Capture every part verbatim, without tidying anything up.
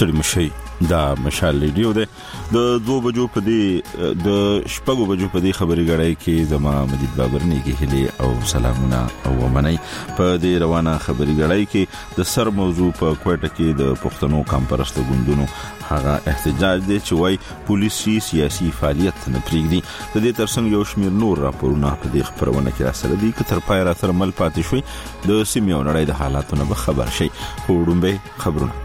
ستړي مشي دا مشال ریډیو ده د دوه بجو په دی د شپږو بجو په دی خبري غړای کې زما مجید بابر نه کې هلي او سلامونه او منی په دی روانه خبري غړای کې د سر موضوع په کوټه کې د پښتنو کمپرست ګوندونو هغه احتجاج دی چې وای پولیسي سیاسي فعالیت نه پریږدي د دې ترڅنګ یو شمیر نور راپورونه په دې خبرونه کې راسره دي چې تر پای را تر مل پاتې شوي د سیمې نړۍ د حالاتونو به خبر شي وړومبه خبرونه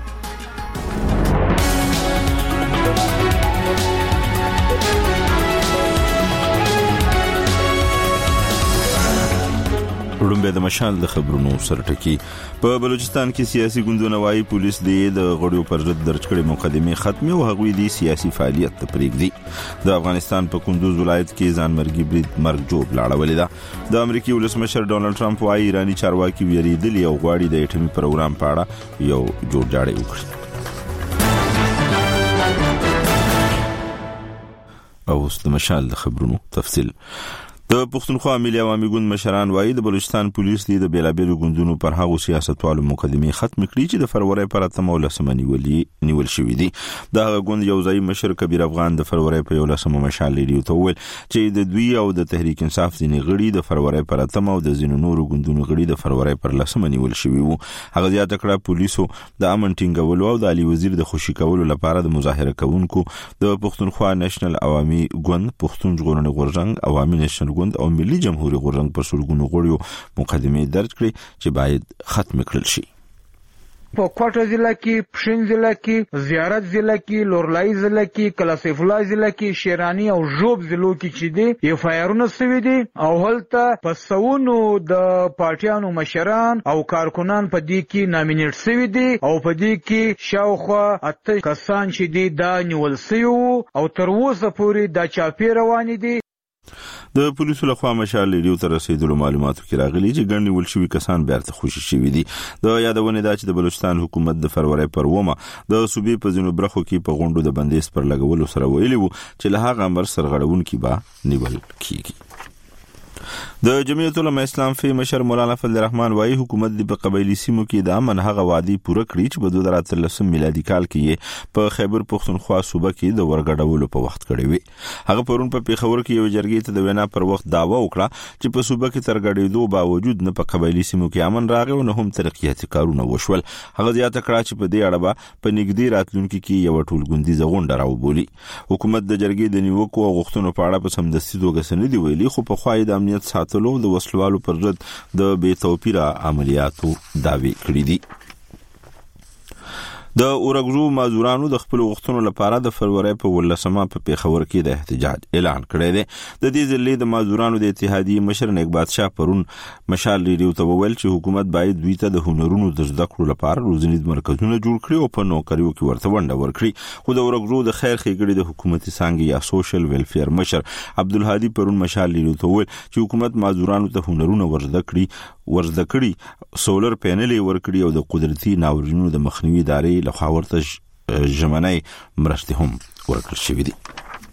وړومبه د مشال د خبرونو سرټکی په بلوچستان کې سیاسي ګوندونه وايي پولیس د غړیو پر ضد درج کړي مقدمه ختمي او هغوی د سیاسي فعالیت ته پریږدي د افغانستان په کندوز ولایت کې ځانمرګي برید مرګ جوړ لاړولې ده د امریکای ولسمشر ډونالد ټرمپ وايي ایرانی چارواکي ویریدلی او غواړي د اټومي پروګرام په اړه یو جوړجاړی وکړي او اوس د مشال د خبرونو تفصیل د پښتونخوا ملي عوامي ګوند مشران وايي د بلوچستان پولیس د بیلابېلو ګوندونو پر هغو سیاستوالو مقدمه ختم کړي چې د فروری پر اتم ولسمه نیولې نیول شوې دي د هغه ګوند یو ځای مشر کبیر افغان د فروری په ولسمه مشال لري او ویل چې د دوی او د تحریک انصاف ځینې غړي د فروری پر اتم او د ځینو نورو ګوندونو غړي د فروری پر لسمه نیول شوې وو هغه زیاته کړه پولیسو د امن ټینګولو او د علي وزیر د خوشي کولو لپاره د مظاهره کوونکو د پښتونخوا نېشنل عوامي ګوند پښتون ژغورنې غورځنګ عوامي نېشنل ګوند او ملي جمهوریت غورځنګ پر سلګونو غړیو مقدمه درج کړي چې باید ختم کړل شي په کوټه ضلع کې پښین ضلع کې زیارت ضلع کې لورلای ضلع کې کلاسیف الله ضلع کې شیرانی او ژوب ضلعو کې چې دي یو فایرونه سوي دي او هلته پسونو د پارټیانو مشران او کارکونان په دې کې نامینیټ سوي دي او په دې کې شاوخوا اته کسان چې دي دا نیول سوي او تر اوسه پورې دا چاپی روان دي د پولیسو لخوا مشال لريو تر رسیدلو معلوماتو کې راغلي چې ګڼ نیول شوي کسان بیرته خوشي شوي دي د یادونه ده چې د بلوچستان حکومت د فروری پر ومه د صوبې په ځینو برخو کې په غونډو د بندیز پر لګولو سره ویلي وو چې له هغه امر سرغړونکي به نیول کیږي د جمعیت العلماء اسلام فی مشر مولانا فضل الرحمن وايي حکومت د په قبایلی سیمو کې د امن هغه وادي پوره کړی چې په دوه هزار اتلس میلادي کال کې په خیبر پختونخوا صوبه کې د ورګډولو په وخت کړی وي هغه پرون په پیښور کې یو جرګې ته د وینا پر وخت داوا وکړه چې په صوبه کې ترګړېدو باوجود نه په قبایلی سیمو کې امن راغی او نه هم ترقیاتي کارونه وشول هغه زیاته کړه چې په دې اړه به په نږدې راتلونکي کې یو ټولګوندیزه غونډه راوبولي حکومت د جرګې د نیوکو او غوښتنو په اړه په سمدستي توګه سندې ویلي خو په خوای د امنیت ساتلو د وسلوالو پر ضد د بې توپیره عملیاتو داوی کړی دي د اورګزو مازورانو د خپل وختونو لپاره د فروری په ولسمه په پیښور کې د احتجاج اعلان کړی دی د دې ځلې د مازورانو د اتحادیې مشر نیک بادشاه پرون مشال لري او ویل چې حکومت باید دوی ته د هنرونو د زده کړو لپاره روزنیز مرکزونه جوړ کړي او په نوکریو کې ورته ونډه ورکړي خو د اورګزو د خیر ښېګړې د حکومتي څانګې یا سوشل ویلفیر مشر عبدالهادي پرون مشال لري او ویل چې حکومت مازورانو ته هنرونه ورزده کړي ورزده کړي سولر پینلې ورکړي او د قدرتي ناورینونو د مخنیوي ادارې لخوا ورته ژمنۍ مرستې هم ورکړل شوې دي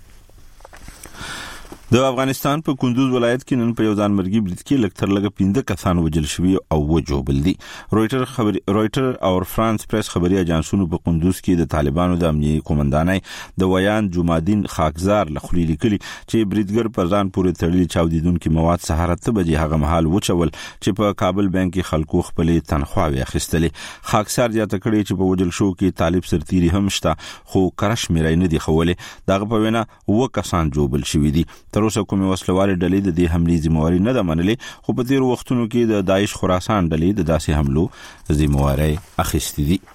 د افغانستان په کندوز ولایت کې نن په یو ځانمرګي برید کې لږ تر لږه پنځه کسان وژل شوي او وژوبل دي رويټر خبري رويټر او فرانس پریس خبري اجانسونو په کندوز کې د طالبانو د امنیتي قومندانۍ د ویان جمعدین خاکزار لخوا لیکلي چې بریدګر پر ځان پورې تړلي چاودیدونکو مواد سهار اته بجې هغه مهال وچول چې په کابل بانک کې خلکو خپلې تنخواوي اخیستلې خاکزار زیاته کړي چې په وژل شو کې طالب سرتيري هم شته خو کرش مېرای نه دی خولې دغه په وینا و کسان جوبل شوي دي اوسه کومه وسلوالې ډلې د دې حملې ذمہواری نه ده منلې خو په تیر وختونو کې د داعش خراسان ډلې د داسې حملو ذمہواری اخیستې دي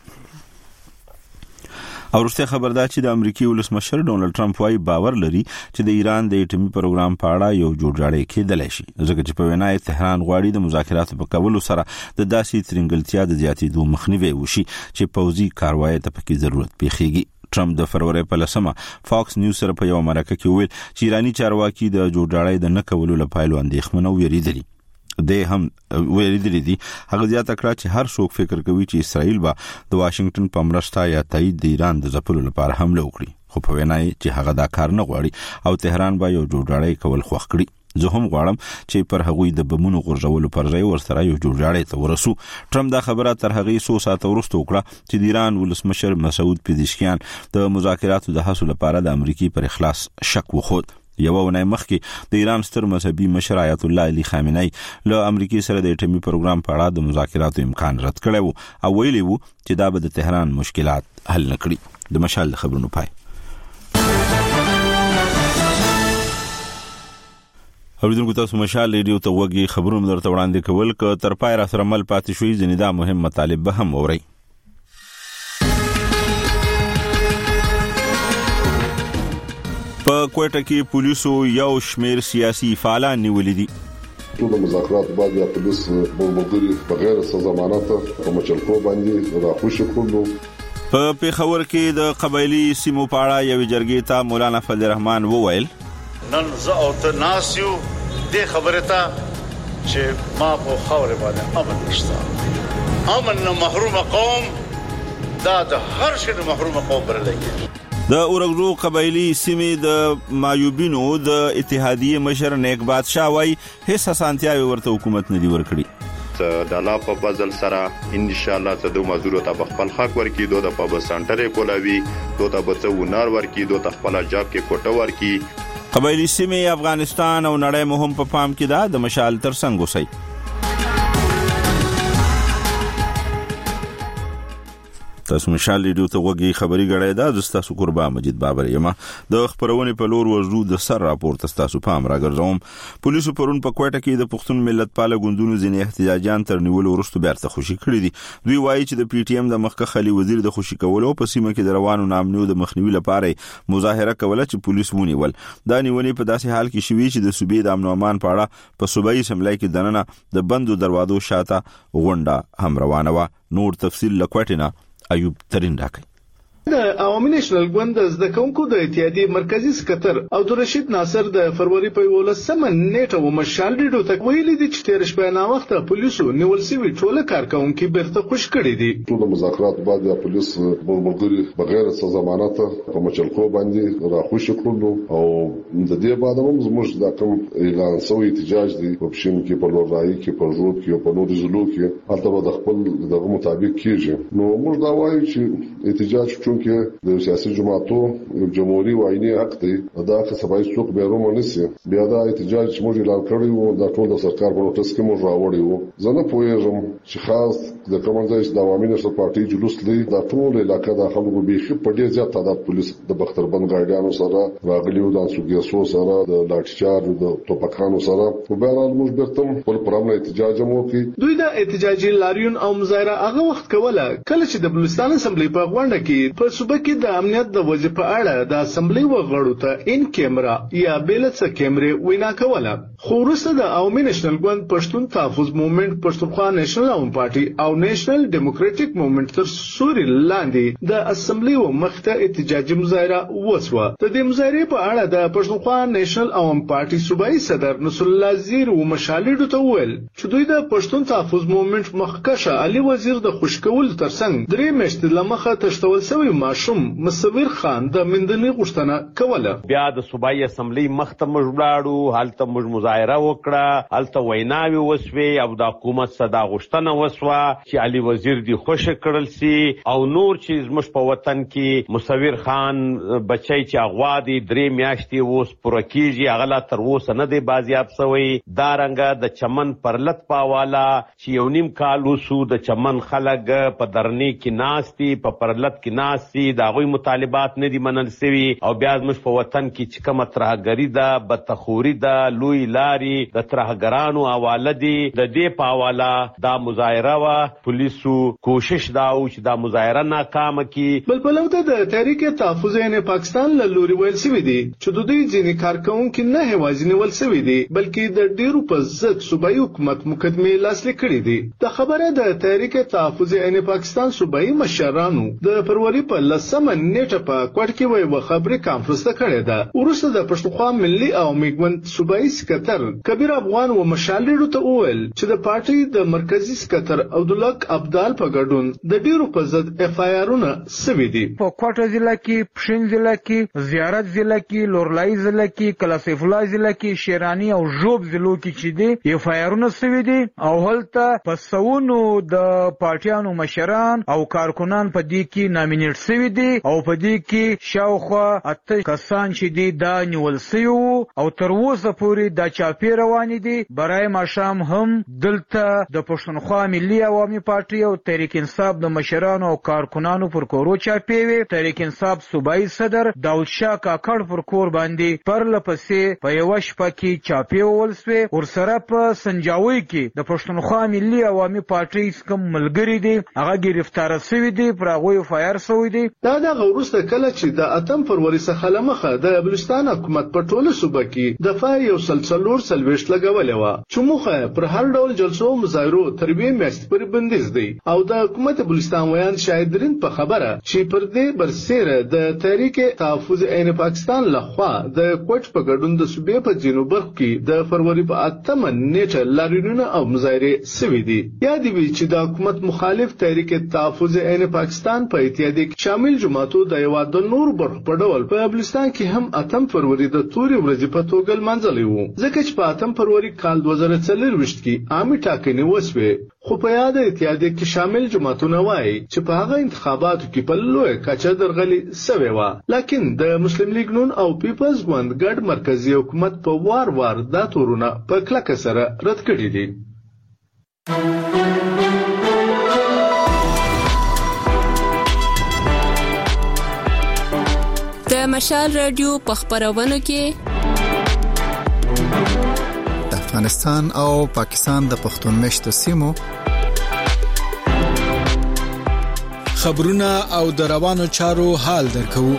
او وروسته خبردار چې د امریکای ولسمشر ډونالد ټرمپ وايي باور لري چې د ایران د اټومي پروګرام په اړه یو جوړجاړی کېدلی شي ځکه چې په وینا تهران غواړي د مذاکراتو په کولو سره د داسې ترنګلتیا د زیاتېدو مخنیوي وشي چې پوځي کاروایی ته پکې ضرورت پیښیږي ټرمپ د فروری په لسمه فاکس نیوز سره په یو مرکه کې ویل چې ایرانی چارواکي د جوړجاړی د نه کولو لپاره اندېښمنه ویریدلي د هم ویریدلي دي هغه زیاته کړه چې هر څوک فکر کوي چې اسرائیل به د واشنگټن په مرسته یا تایید د ایران د ځپلو لپاره حمله وکړي خو په وینا یې چې هغه دا کار نه غواړي او تهران به یو جوړجاړی کول خوښ کړي زه هم غواړم چې پر هغوی د بمونو غورځولو پر ځای ورسره یو جوړجاړی ته ورسو. ټرمپ دا خبره تر هغې څو ساعته وروسته وکړه چې د ایران ولسمشر مسعود پزشکیان د مذاکراتو د هڅو لپاره د امریکای پر اخلاص شک وخود. یوه ونې مخکې د ایران ستر مذهبي مشر آیت الله علي خامنه‌ای له امریکای سره د اټومي پروګرام په اړه د مذاکراتو امکان رد کړی و او ویلي و چې دا به د تهران مشکلات حل نه کړي. د مشال د خبرونو پای. اوریدونکو تاسو مشال ریډیو ته وګورئ، خبرونه درته وړاندې کول ک تر پای را سره مل پاتې شوي ځنې دا مهم مطالب به هم اورئ. په کوټه کې پولیسو یو شمیر سیاسي فعالان نیولې دي. ټول مذاکرات بعد یا پولیس بغیر بغیر ضمانت په مچلکو باندې راخوشي کړو. په پیښور کې د قبایلی سیمو په اړه یو جرګې ته مولانا فضل الرحمن وویل نن زه او ته ناسیو د خبره ته چې ما په خاور باندې امن نشته. امن نه محروم قوم دا د هر شي نه محروم قوم برلګي. د اورګزو قبایلی سیمې د مایوبینو د اتحادیه مشر نیک بادشاہ وای هیڅ اسانتیاوي ورته حکومت نه دی ورکړي. د الله په فضل سره ان شاء الله ته د مزدور ته خپل حق ورکړي، دوی د په سنټر کولاوي، دوی ته به څونار ورکړي، دوی ته خپل جاب کې کوټه ورکړي. قبایلی سیمې افغانستان او نړۍ مهم په پام کې ده. د مشال ترڅنګ اوسئ. تاسو مشال ریډیو ته وګورئ، خبري غړې ده. د تاسو قربا مجید بابر یم. د خبرونې په لور ورزو د سر راپورت تاسو پام راګرځوم. پولیسو پرون په کوټه کې د پښتون ملت پاله ګوندونو ځینې احتجاجان تر نیولو وروسته بیرته خوشي کړی دي. دوی وایي چې د پی ټی ایم د مخکښ خلی وزیر د خوشي کولو په سیمه کې د روانو نامنیو د مخنیوي لپاره مظاهره کوله چې پولیس ونیول. دا نیولې په داسې حال کې شوې چې د صوبې د امن او امان په اړه په صوبایي اسمبلی کې دننه د بندو دروازو شاته غونډه هم روانه و. نور تفصیل لکوټینا ایوب ترین راکړي. د عوامي نېشنل ګوند د کومکو د اتحادیې مرکزی سکتر عبدالرشید ناصر د فروری په ولسمه نیټه و مشال ریډیو ته ویلي دي چې تیر شپه نه وخت پولیسو نیول سوي ټول کارکونکو بیرته خوش کړي دي. ټول مذاکرات بعد یا پولیس بغیر بغیر مضمانات په مچلکو باندې راخوشي کړو او د دې بعد هم زموږ د کوم اعلان سوی احتجاج دي په پښین کې په لورای کې په روډ کې او په نورو ځلو کې هلته د خپل دغه مطابق کیږي. نو موږ دا وایو چې احتجاج چون کې د سیاسي جماعتو جمهوریت وایي حق دی دا که سبای څوک به رومو نسی بیا دا احتجاج چې موږ اعلان کړی وو دا ټول د سرکار په نوټس کې موږ راوړی وو. زه نه پوهیږم چې خاص د کوم ځای چې د عوامي نشو پارټي جلوس لري دا ټول علاقې د خلکو به په ډیر زیات تعداد پولیس د بختربند ګاډیانو سره راغلي وو، د سوګیسو سره د لاټ چارج د توپکانو سره په بهرحال موږ بیرته خپل پرامن احتجاج مو کوي. دوی د احتجاجي لاریون او مظاهره هغه وخت کوله کله چې د بلوچستان اسمبلی په غونډه کې په صوبه کې د امنیت د وضعیت په اړه د اسمبلی وغړو ته ان کیمرا یا بیلڅ کیمرې وینا کوله. خو وروسته د عوامي نېشنل ګوند پښتون تحفظ موومېنټ، پښتونخوا نېشنل عوام پارټي او نېشنل ډیموکراټیک موومېنټ تر سوري لاندې د اسمبلی و مخته احتجاجي مظاهره وسوه. د دې مظاهرې په اړه د پښتونخوا نېشنل عوام پارټي صوبایي صدر نصر الله زیر و مشالډو ته وویل چې دوی د پښتون تحفظ موومېنټ مخکښ علي وزیر د خوشکول ترڅنګ درې میاشتې لمخه تشتول شوی ماشوم مصور خان د مندنی غوښتنه کوله. بیا د صوبایي اسمبلی مخته موږ ولاړو، هلته موږ مظاهره وکړه، هلته ویناوي وسوي او د حکومت صدا غوښتنه وسوه چې علي وزیر دی خوش کړل سي او نور چې زموږ په وطن کې مصور خان بچی چې اغوا دي درې میاشتې اوس پوره کیږي هغه لا تر اوسه نه دی بازیاب شوی. دا رنګه د چمن پرلط پاواله چې یو نیم کال وسو د چمن خلک په درنې کې ناستي په پرلط کې ناستي د هغوی مطالبات نه دي منل سوي او بیا زموږ په وطن کې چې کومه ترهګري ده، بدتخوري ده، لوی لاري د ترهګرانو حواله دي. د دې په حواله دا مظاهره وه. پولیسو کوشش دا و چې دا مظاهره ناکامه کړي. بل پلو ته د تحریک تحفظ عین پاکستان له لوري ویل سوي دي چې د دوی ځینې کارکونکي نه یوازې نیول سوي دي بلکې د ډیرو په ضد صوبایي حکومت مقدمې لاسلیک کړي دي. د خبره د تحریک تحفظ عین پاکستان صوبایي مشرانو د فروری په لسمه نیټه په کوټ کې وایي و خبري کانفرنس ته کړې ده. وروسته د پښتونخوا ملي او میګمن صوبایي سکتر کبیر افغان و مشالېړو ته وویل چې د پارټي د مرکزی سکتر عبدالحق ابدال په ګډون د ډیرو په ضد اف آی آرونه سوي دي. په کوټه ضلع کې، پښین ضلع کې، زیارت ضلع کې، لورلای ضلع کې، کلاسیف الله ضلع کې، شیرانی او ژوب ضلعو کې چې دي اف آی آرونه سوي دي او هلته په سونو د پارټیانو مشران او کارکنان په دې کې نامینیټ سوي دي او په دې کې شاوخوا اته کسان چې دي دا نیول سوي او تر اوسه پورې دا چاپی روانې دي. برای ماښام هم دلته د پښتونخوا ملي عوامي پارټي او تحریک انصاف د مشرانو او کارکنانو پر کورو چاپی وي. تحریک انصاف صوبایي صدر داود شاه کاکړ پر کور باندې پرله پسې په یوه شپه کې چاپی وول سوې. ورسره په سنجاوي کې د پښتونخوا ملي عوامي پارټي کوم ملګري دي هغه ګرفتار سوي دي، پر هغوی فایر سوي دي. دا دغه وروسته کله چې د اتم فروری څخه لمخه د بلوچستان حکومت په ټوله صوبه کې دفاع یو سلسلور سلويشت لګولې وه چې موخه پر هر ډول جلسو مظاهرو تر یوې میاشتې پورې بندیز دی. او د حکومت بلوچستان ویان شاهدرین په خبره چې پر دې برسیره د تحریک تحفظ عین پاکستان لخوا د کوټ په ګډون د صوبې په ځینو برخو کې د فروری په اتمه نیټه لاریونونه او مظاهرې سوي دي. یاد وي چې د حکومت مخالف تحریک تحفظ عین پاکستان په اتحادیه کې شامل جماعتو د یو د نور برخو په ډول په بلوچستان کې هم اتم فروری د توري ورځې په توګه لمانځلې وو، ځکه چې په اتم فروری کال دوه زره څلوېښت کې عامه ټاکنې وسوې. خو په یاد اتحادیه کې شامل جماعتونه وایي چې په هغه انتخاباتو کې په لویه کچه درغلي سوې وه، لکن د مسلم لیگ نون او پیپلز ګوند ګډ مرکزی حکومت په وار وار دا تورونه په کلکه سره رد کړي دي. د مشال رادیو په خبرونو کې د افغانستان او پاکستان د پښتون مشتو سیمو خبرونه او د روانو چارو حال درکو.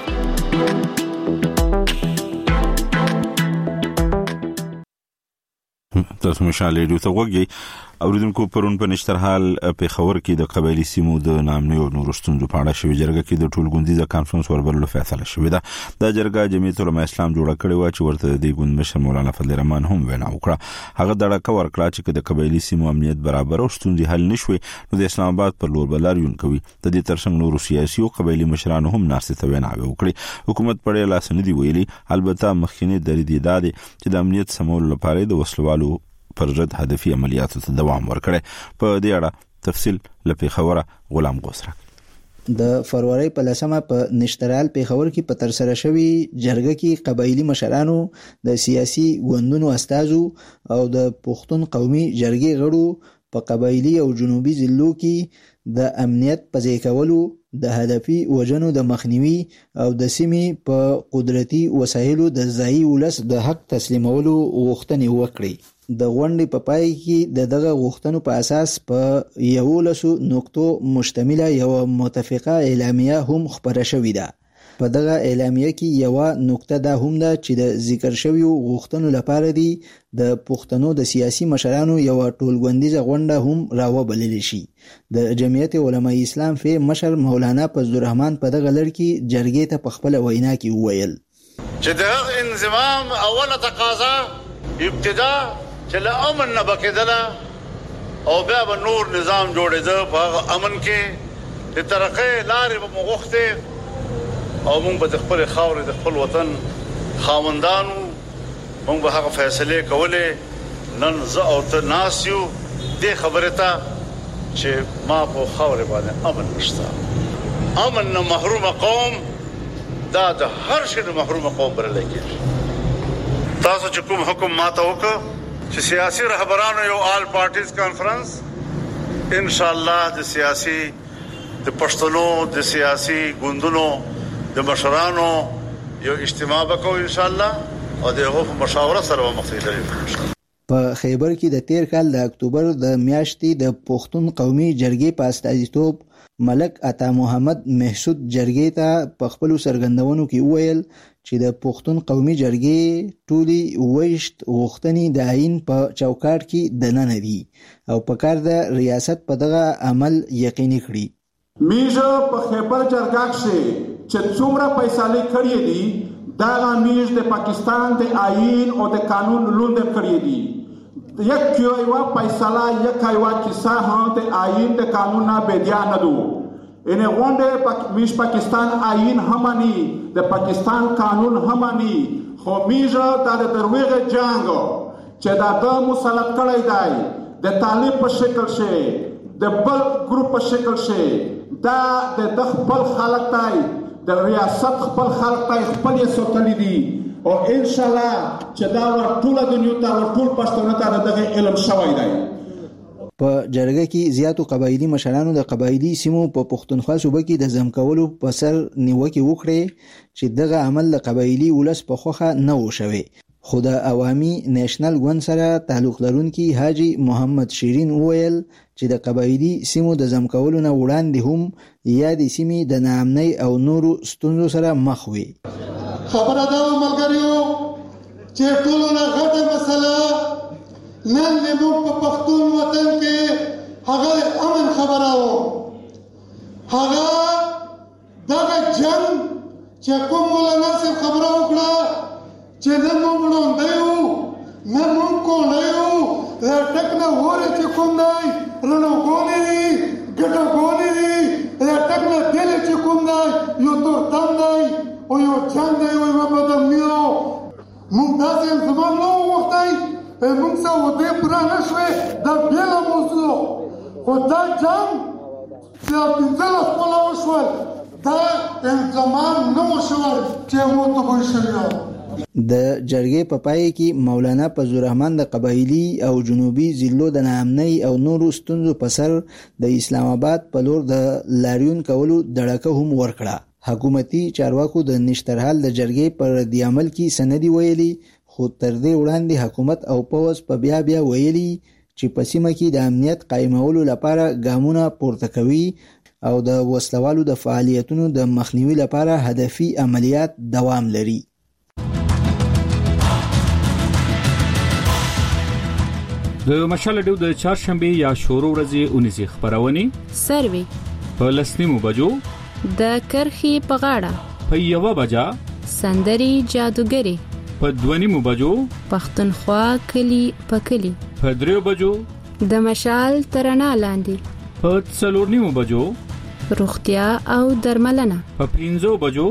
تاسو مشال رادیو ته وګورئ. اوریدونکو پرون په نشترحال په خبر کې د قبایلی سیمو د نامنې او نورو ستونزو په اړه شوې جرګه کې د ټولګوندیزه کانفرنس وربللو فیصله شوې ده. دا جرګه جمعیت العلماء اسلام جوړه کړې و چې ورته د ګوند مشر مولانا فضل الرحمن هم وینا وکړه. هغه دړه ورکړه چې د قبایلی سیمو امنیت برابر او ستونزې حل نشوي نو د اسلام آباد پر لور بلاریون کوي. د دې ترڅنګ نورو سیاسي او قبایلی مشرانو هم نارسته ویناوي وکړي. حکومت په اړه لاس نه دی ویلي، البته مخکینی درې دی چې د امنیت سمول لپاره د وسلوالو پر ضد هدفي عملیاتو ته دوام ورکړي. په دې اړه تفصیل لپاره خبره غلام غوسره. د فروری په لسمه په نشترال پیښور کې په ترسره شوی جرګه کې قبایلی مشرانو، د سیاسي ګوندونو استازو او د پښتون قومي جرګې غړو په قبایلی او جنوبي ضلعو کې د امنیت په ځای کولو، د هدفي وژنو د مخنیوي او د سیمې په قدرتي وسایلو د ځایي ولس د حق تسلیمولو غوښتنې وکړي. د غونډې په پای کې د دغه غوښتنو په اساس په یولسو نقطو مشتمله یو متفقه اعلامیه هم خپره شوې ده. په دغه اعلامیه کې یو نقطه ده هم ده چې د ذکر شویو غوښتنو لپاره دی د پښتنو د سیاسي مشرانو یو ټولګوندیزه غونډه هم راوبلل شي. د جمعیت علماء اسلام فی مشر مولانا فضل الرحمن په دغه لړ کې جرګې ته په خپل وینا کې وویل چې د انضمام اوله تقاضا ابتدا چې له امن نه بکیدله او بیا به نور نظام جوړېده. په امن کې د ترقۍ لارې به مو غوښتې او موږ به د خپل خاورې د خپل وطن خاوندانو موږ به هغه فیصلې کولې. نن زه او ته ناست یو دې خبرې ته چې ما په خاورې باندې امن نشته. امن نه محروم قوم دا د هر شي نه محروم قوم بللی کېږي. تاسو چې کوم حکم ماته وکړ چې سیاسي رهبرانو یو آل پارټیز کانفرنس ان شاء الله د سیاسي د پښتنو د سیاسي ګوندونو د مشرانو یو اجتماع وکړو ان شاء الله او دغه مشاوره سره مخکې لري. په خیبر کې د تیر کال د اکتوبر د میاشتې د پښتون قومي جرګې په استازیتوب ملک عطا محمد محسود جرګې ته په خپل سرګندونو کې وویل چې د پښتون قومي جرګې ټولي ویشت غوښتنې د عین په چوکاټ کې دننه دي او په کار د ریاست په دغه عمل یقیني کړي. میژه په خیبر جرګه کې چې څومره فیصله کړې دي دا میژ د پاکستان د آئین او د قانون لوند کړې دي یک یو فیصله یک یو کیسه هم د آئین د قانون نه بدیا نه دو ان غونډه میژ پاکستان آئین همانی د پاکستان قانون همانی خو میژه د دروغه جنگ چې دا د مسلط کړی دی د طالب په شکل شي د بل ګروپ په شکل شي دا د خپل خلک دی د ریاست خپل خلک دی خپل یې سوتلی دي او ان شاء الله چې دا ټول دنیا ته ټول پښتون ته دغه علم شوی دی. په جرګه کې زیاتو قبایلی مشرانو د قبایلی سیمو په پښتونخوا صوبه کې د ځم کولو په سر نیوکه وکړي چې دغه عمل د قبایلی ولس په خوخه نه و شوی. خو د عوامي نېشنل ګوند سره تعلق لرونکي حاجی محمد شیرین وویل چې د قبایلی سیمو د ځم کولو نه وړاندې هم یادې سیمې د ناامنۍ او نورو ستونزو سره مخ وي. خبره دا ملګریو چې ټولو نه غټه مسله نن زموږ په پښتون وطن کې هغه امن خبره و هغه دغه جنگ چې کوم مولانا صاحب خبره وکړه چې نن موږ وړاندې یو نن موږ کولی یو دا ټک نه وره چې کوم دی رڼاګانې دي ګټاګانې دي دا ټک نه تیلې چې کوم دی یو تورتم دی او یو جنګ دی او یوه بدمني ده موږ داسې زمان نه وغوښتی موږ څه ودې پوره نه شوې دا بېله موضوع خو دا جنګ چې پنځلس کاله وشول دا زمان نه و شوی چې موږ تباه شوي د جرګې په پای کې مولانا فضل الرحمن د قبایلی او جنوبي ضلعو د ناامنۍ او نورو ستونزو په سر د اسلام آباد په لور د لاریون کولو دړکه هم ورکړه. حکومتي چارواکو د نشترحال د جرګې پر ردي عمل کې سندې ویلي خو تر دې وړاندې حکومت او پوځ په بیا بیا ویلي چې په سیمه کې د امنیت قایمولو لپاره ګامونه پورته کوي او د وسلوالو د فعالیتونو د مخنیوي لپاره هدفي عملیات دوام لري. د مشال ډیو د چهارشنبه یا شورو ورځې اونیزه خبرونه سروي په لسنیمو بجو د کرخي په غاړه په یو بجا سندري جادوګری په دونیمو بجو پښتونخوا کلی پکلی په دریو بجو د مشال ترنا لاندې په څلورنیمو بجو روغتیا او درملنه په پنځو بجو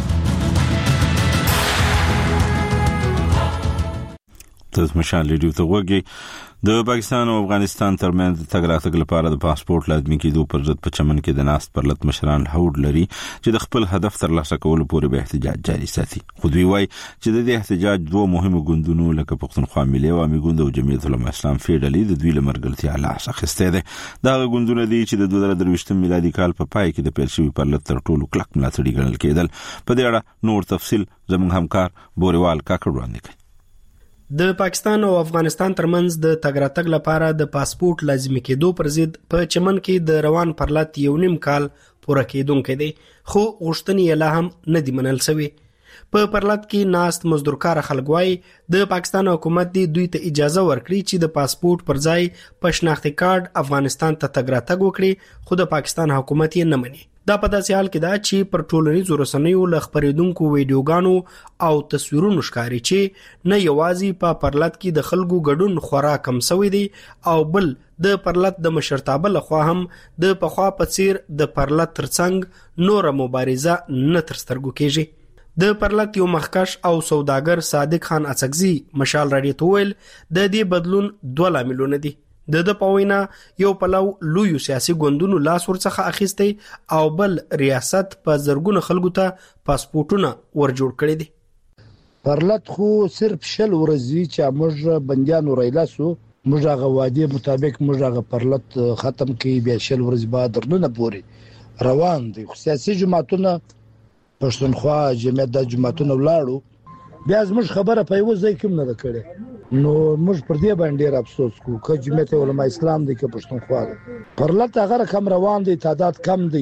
تاسو مشال ریډیو ته وګورئ. د پاکستان او افغانستان ترمنځ د تګ راتګ لپاره د پاسپورت لازمي کېدو پر ضد په چمن کې د ناست پرلط مشران هوډ لري چې د خپل هدف ترلاسه کولو پورې به احتجاج جاري ساتي. خو دوی وایي چې د دې احتجاج دوه مهمو ګوندونو لکه پښتونخوا ملي عوامي ګوند او جمعیت العلماء اسلام فیډرالي د دوی لمرګلتیا لاس اخیسته ده. دا ګوندونه دي چې د دوه زره درویشت میلادي کال په پای کې د پیل شوی پرلط تر ټولو کلک ملاتړي ګڼل کېدل. په دې اړه نور تفصيل زموږ همکار بوريوال کاکړ وړاندې کوي. د پاکستان او افغانستان ترمنځ د تګ راتګ لپاره د پاسپورت لازمي کېدو پر ضد په چمن کې د روان پرلط یو نیم کال پوره کېدونکې دی خو غوښتنې لا هم نه دی منل شوی. په پرلط کې ناست مزدورکار خلک وایي د پاکستان حکومت دی دوی ته اجازه ورکړي چې د پاسپورت پر ځای په شناختي کارت افغانستان ته تګ راتګ وکړي خو د پاکستان حکومت یې نه مني. دا په داسې حال کې دا چې پر ټولنیزو رسنیو ل خبرېدونکو ویډیوګانو او تصویرونو ښکاري چې نه یوازې په پرلط کې د خلکو ګډون خورا کم شوی دی او بل د پرلط د مشرتابه لخوا هم د پخوا په څیر د پرلط ترڅنګ نور مبارزه نه تر سترګو کېږي. د پرلط یو مخکش او سوداګر صادق خان اڅکزي مشال راډیو ته ویل د دې بدلون دوه لاملونه دي. د د پوینا یو پلو لوی سیاسي ګوندونو لاس ورڅخه اخیسته او بل ریاست په زرګونو خلکو ته پاسپورتونه ورجوړ کړي دي. پرلط خو صرف شل ورځې چې موږ بنديانو رایلاسو موږ هغه وادي مطابق موږ هغه پرلط ختم کړي بیا شل ورځې بعد درنه پوري روان دي. خو سیاسي جماعتونه پښتونخوا جمعیت د جماعتونو ولاړو بیا زموږ خبره په یو ځای کې نه کړې نو موږ پر دې باندې ډېر افسوس کوو چې جمعیت علماء اسلام د پښتونخوا پرلط هغه کم روان دي تعداد کم دی.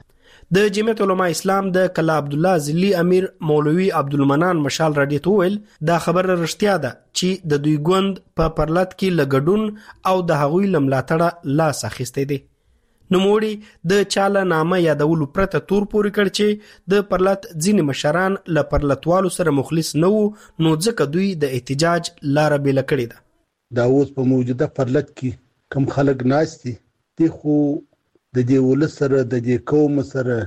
د جمعیت علماء اسلام د کلا عبد الله ذلی امیر مولوی عبدالمنان مشال راډیو ته ویل دا خبره رښتیا ده چې د دوی ګوند په پرلط کې لګډون او د هغوی لملاتړه لاس اخیسته دي. نوموړي د چاله نامه یادولو پرته تور پورې کړ چې د پرلط ځینې مشران له پرلطوالو سره مخلص نه وو، نو ځکه دوی د احتجاج لاره بیله کړې ده. دا اوس په موجوده پرلط کې کم خلک ناست دي، دی خو د دې ولس سره د دې قوم سره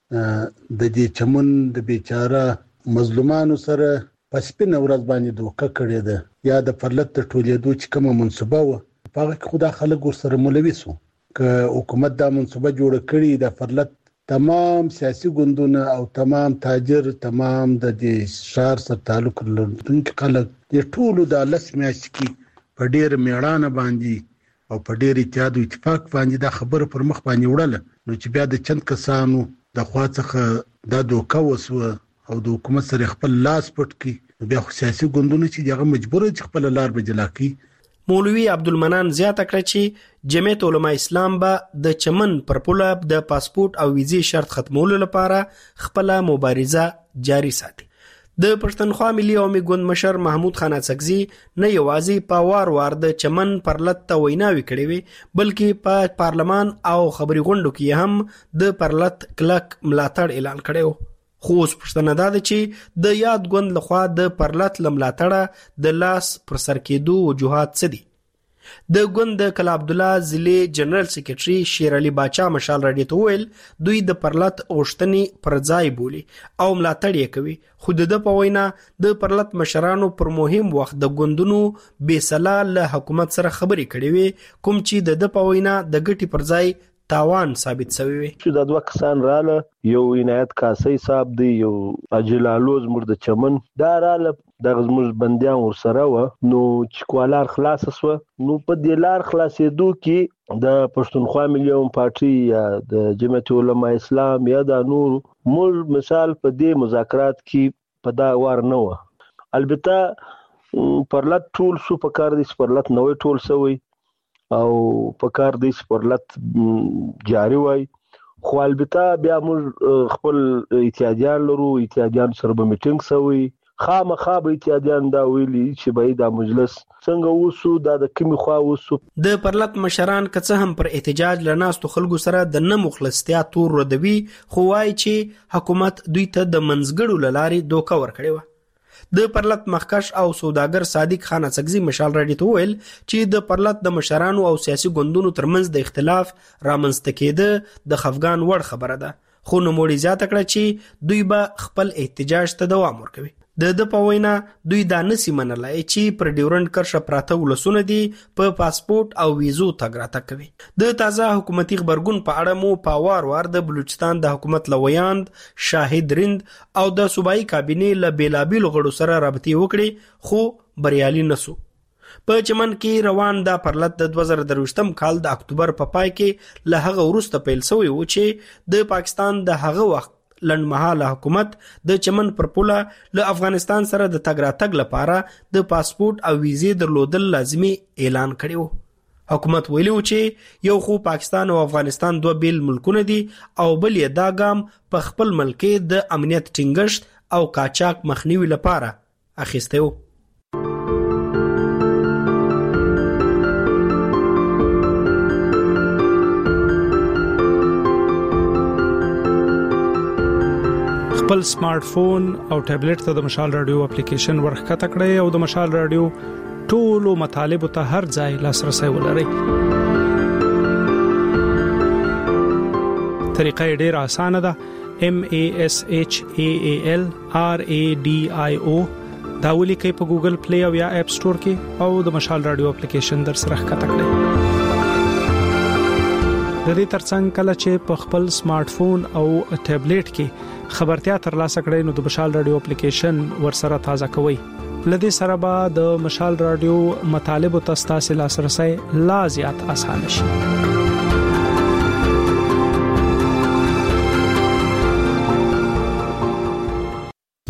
د دې چمن د بیچاره مظلومانو سره په سپینه ورځ باندې دوکه کړې ده، یا د پرلط د ټولېدو چې کومه منصوبه وه په هغه کې خو دا خلک ورسره ملوث وو. که حکومت دا منصوبه جوړه کړې د پرلط تمام سیاسي ګوندونه او تمام تاجر، تمام د دې ښار سره تعلق لرونکي خلک د ټولو د لس میاشتې کې په ډېر میړانه باندې او په ډېر اتحاد او اتفاق باندې دا خبره پر مخ باندې وړله، نو چې بیا د چند کسانو د خوا څخه دا دوکه وسوه او د حکومت سره خپل لاس پټ کړي، بیا خو سیاسي ګوندونه چې دغه مجبور چې خپل لار به جلا کړي. مولوي عبدالمنان زیاته کړه چې جمعیت علماء اسلام به د چمن پر پوله د پاسپورت او ویزې شرط ختمولو لپاره خپل مبارزه جاری ساتي. د پښتونخوا ملي عوامي ګوند مشر محمود خان اڅکزي نه یوازې په وار وار د چمن پرلط ته ویناوي کړې وي، بلکې په پا پارلمان او خبري غونډو کې هم د پرلط کلک ملاتړ اعلان کړی و. خو اوس پوښتنه دا ده چې د یاد ګوند لخوا د پرلط له ملاتړه د لاس پر سر کېدو وجوهات څه دي؟ د ګوند د کلا عبدالله ضلعي جنرال سیکرټري شیر علي باچا مشال راډیو ته وویل دوی د پرلط غوښتنې پر ځای بولي او ملاتړ یې کوي، خو د ده په وینا د پرلط مشرانو پر مهم وخت د ګوندونو بې سلا له حکومت سره خبرې کړې وي، کوم چې د ده په وینا د ګټې پر ځای تاوان ثابت شوی وي. چې د دوه کسان رااله، یو عنایت کاسي صاحب دی، یو اجلالو زموږ د چمن دا رااله، دغه زموږ بندیان ورسره وه، نو چې کوالار خلاص سوه، نو په دې لار خلاصېدو کې د پښتونخوا ملي عوامي پارټي یا د جمعیت علماء اسلام یا د نور موږ مثال په دې مذاکرات کې په دا وار نه وه. البته پرلط ټول شو، په کار دي پرلط نوې ټول سوی او په کار دی پرلط جاری وای، خو البته بیا موږ خپل اتحادیان لرو، اتحادیان سره به میټینګ سوی، خامخا به اتحادیان دا ویلي چې به دا مجلس څنګه وسو، دا د کومې خوا وسو. د پرلط مشران که څه هم پر احتجاج لناستو خلکو سره د نه مخلصتیا تور ردوي، خو وایي چې حکومت دوی ته د منځګړو له لارې دوکه ورکړې وه. د پرلط مخکش او سوداګر صادق خان اڅکزي مشال راډیو ته وویل چې د پرلط د مشرانو او سیاسي ګوندونو ترمنځ د اختلاف رامنځته کېده د خفګان وړ خبره ده، خو نوموړي زیاته کړه چې دوی به خپل احتجاج ته دوام ورکوي. د ده په وینا دوی دا نسی منلای چې پر ډیورنډ کرښه پراته ولسونه دي په پاسپورت او ویزو تګ راتګ کوي. د تازه حکومتي خبرګون په اړه مو په وار وار د بلوچستان د حکومت لویاند شاهد رند او د صوبایي کابینې له بیلابیلو غړو سره رابطې وکړي، خو بریالي نسو. په چمن کې روان د پرلط د دوه زره درویشتم کال د اکتوبر په پای کې له هغه وروسته پیل شوی و چې د پاکستان د هغه وخت لنډمهاله حکومت د چمن پر پوله له افغانستان سره د تګ راتګ لپاره د پاسپورت او ویزې درلودل لازمي اعلان کړی و. حکومت ویلي و چې یو خو پاکستان او افغانستان دوه بیل ملکونه دي او بل یې دا ګام په خپل ملک د امنیت ټینګښت او قاچاق مخنیوي لپاره اخیستی و. خپل سمارټ فون او ټابلیټ ته د مشال رادیو اپلیکیشن ورخکته کړئ او د مشال رادیو ټولو مطالبه ته هر ځای لاسرسي ولرئ. طریقه ډیره اسانه ده. M A S H A A L R A D I O دا ولیکئ په ګوګل پلی او یا اپ سٹور کې او د مشال رادیو اپلیکیشن در سره ښکته کړئ. د دې ترڅنګ کله چې په خپل سمارټ فون او ټابلیټ کې خبرتیا ترلاسه کړئ نو د مشال رادیو اپلیکیشن ورسره تازه کوئ. لدې سره به د مشال رادیو مطالب او تاسو لاسرسي لا زیات آسان شي.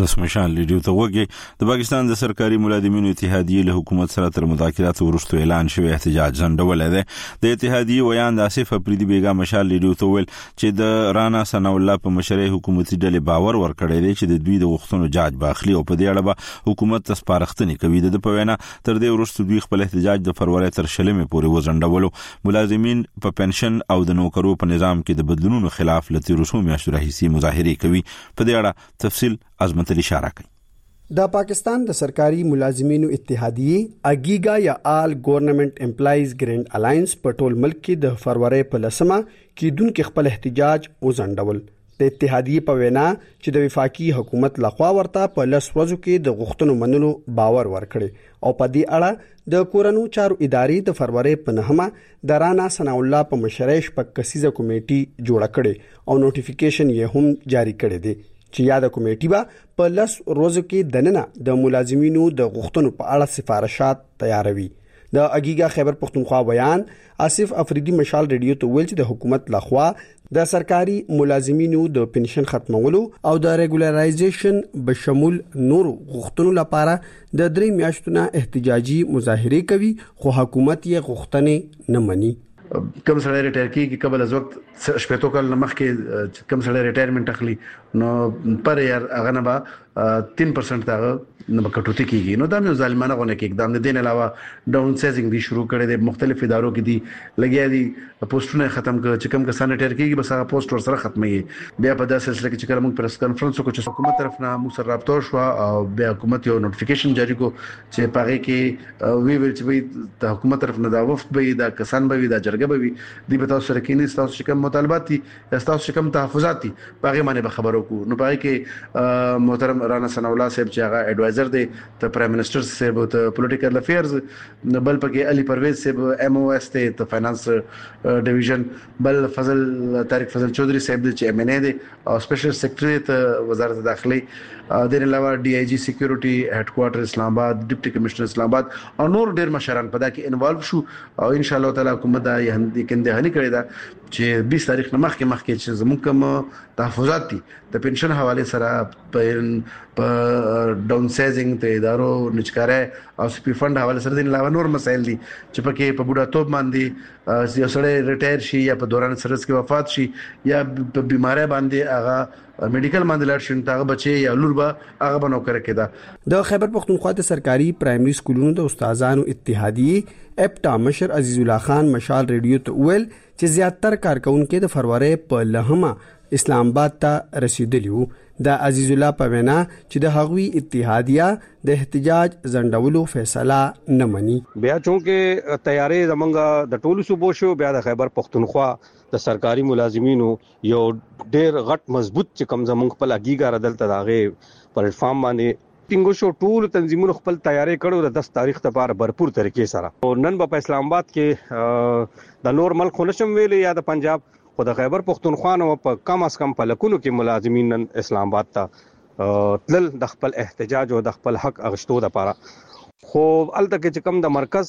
د مشال ریډیو ته وګورئ د پاکستان د سرکاري ملازمینو اتحادیې له حکومت سره تر مذاکراتو وروسته اعلان شوی احتجاج ځنډول دی د اتحادیې ویان د آصف افریدي بیگا مشال ریډیو ته ویل چې د رانا ثنا الله په مشرۍ حکومتي ډلې باور ورکړی دی چې د دوی د غوښتنو جاج باخلي او په دې اړه به حکومت ته سپارښتنې کوي د په وینا تر دې وروسته دوی خپل احتجاج د فروری تر شلمې پورې وځنډولو ملازمین په پنشن او د نوکرو په نظام کې د بدلونونو خلاف لتی رسوم میاشتو راهیسي مظاهره کوي په دې اړه تفصیل عظمت علي اشاره کوي د پاکستان د سرکاري ملازمینو اتحادیې اګیګا یا آل ګورنمنت امپلایز ګرینډ الاینس په ټول ملک کې د فروری په لسمه کې دونکو خپل احتجاج وزندول د اتحادیې په وینا چې د وفاقي حکومت لخوا ورته په لس ورځو کې د غوښتنو منلو باور ورکړي او په دې اړه د کورونو چارو ادارې د فروری په نهمه د رانا ثنا الله په مشرۍ شپږ کسیزه کمیټي جوړه کړي او نوټیفیکیشن یې هم جاری کړی دی چې یاد کمیټي به په لس ورځو کې دننه د ملازمینو د غوښتنو په اړه سفارشات تیاروي د اګیګا خیبر پختونخوا بیان آصف افریدي مشال ریډیو ته ویل چې د حکومت لخوا د سرکاري ملازمینو د پنشن ختمولو او د ریګولرایزیشن بشمول نورو غوښتنو لپاره د درې میاشتونو احتجاجي مظاهره کوي خو حکومت یې غوښتنې نه مني کم سړی ریټایر کیږي قبل از وخت شپږ کال مخکې کم سړی ریټایرمنټ اخلي نو پر یار هغه نه به تین پرسنټ دا نه کټوتی کیږي نو دا مې ظالمانه غونه کې اقدام نه دین علاوه ډاون سایزینګ دی شروع کړي د مختلف ادارو کې دی لګیا دي پوسټونه ختم کړ چې کم کسان ریټایر کیږي بس هغه پوسټ ور سره ختمي بیا په داسې سلسله کې چې کوم پریس کانفرنس وکړو چې حکومت طرف نه مو سره رابطه شو او بیا حکومت یو نوټیفیکیشن جاری کو چې پاره کې وی ویل چې د حکومت طرف نه دا وفد به دا کسان به دا جرګه به وي دی به تاسو سره کې نه تاسو کوم مطالبات دي تاسو کوم تحفظات دي پاره باندې به خبرو کو نو پاره کې محترم رانا ثنا الله صاحب چې هغه ایڈوایزر دی ته پرایم منسٹر صاحب ته پولیټیکل افیئرز بل پکې علي پرویز صاحب ایم او اس ته ته فاینانس ډیویژن بل فضل طارق فضل چودھری صاحب چې ایم ان ای دی او سپیشل سیکریټری ته وزارت داخلي د علاوه ډي آی جی سکیورټي هډ کوارټر اسلام آباد ډیپټي کمشنر اسلام آباد او نور ډیر مشران په دا کې انوالو شو او ان شاء الله تعالی حکومت دا یې کنده هني کړی دا چې بیس تاریخ نه مخکې مخکې چې زموږ کوم تحفظات دي د پنشن حواله سره په ډاون سایزینګ ته ادارو نچکاره او سپی فند حواله سره د علاوه نور مسایل دي چې پکې په بوډا توپ باندې یو سړی ریټایر شي یا په دوران سرس کې وفات شي یا په بیماری باندې هغه میډیکل باندې لړ شي تاغه بچي یا لور به هغه بنو کړی کېده د خیبر پختونخوا د سرکاري پرایمري سکولونو د استادانو اتحادیې اپټا مشر عزیز الله خان مشال ریډیو ته ویل چې زیاتره کارکونکو د فروری په لهمه اسلام آباد ته رسیدلی د عزیز الله په وینا چې د هغوی اتحادیه د احتجاج زندولو فیصله نه مني بیا چونکه تیارې زمونږ د ټولو صوبو شو بیا د خیبر پختونخوا د سرکاري ملازمینو یو ډېر غټ مضبوط چې کم زمونږ خپل اګیګا ردلته داغه پلیټ فارم باندې ټینګو شو ټول تنظیمونو خپل تیاری کړو د دس تاریخ لپاره भरपूर طریقې سره او نن په اسلام آباد کې د نور ملک خنشم ویل یا د پنجاب خو د خیبر پختونخوا نو په کم از کم په لکونو کې ملازمین نن اسلام آباد ته تل د خپل احتجاج او د خپل حق اغشتو لپاره خو الته کې چې کم د مرکز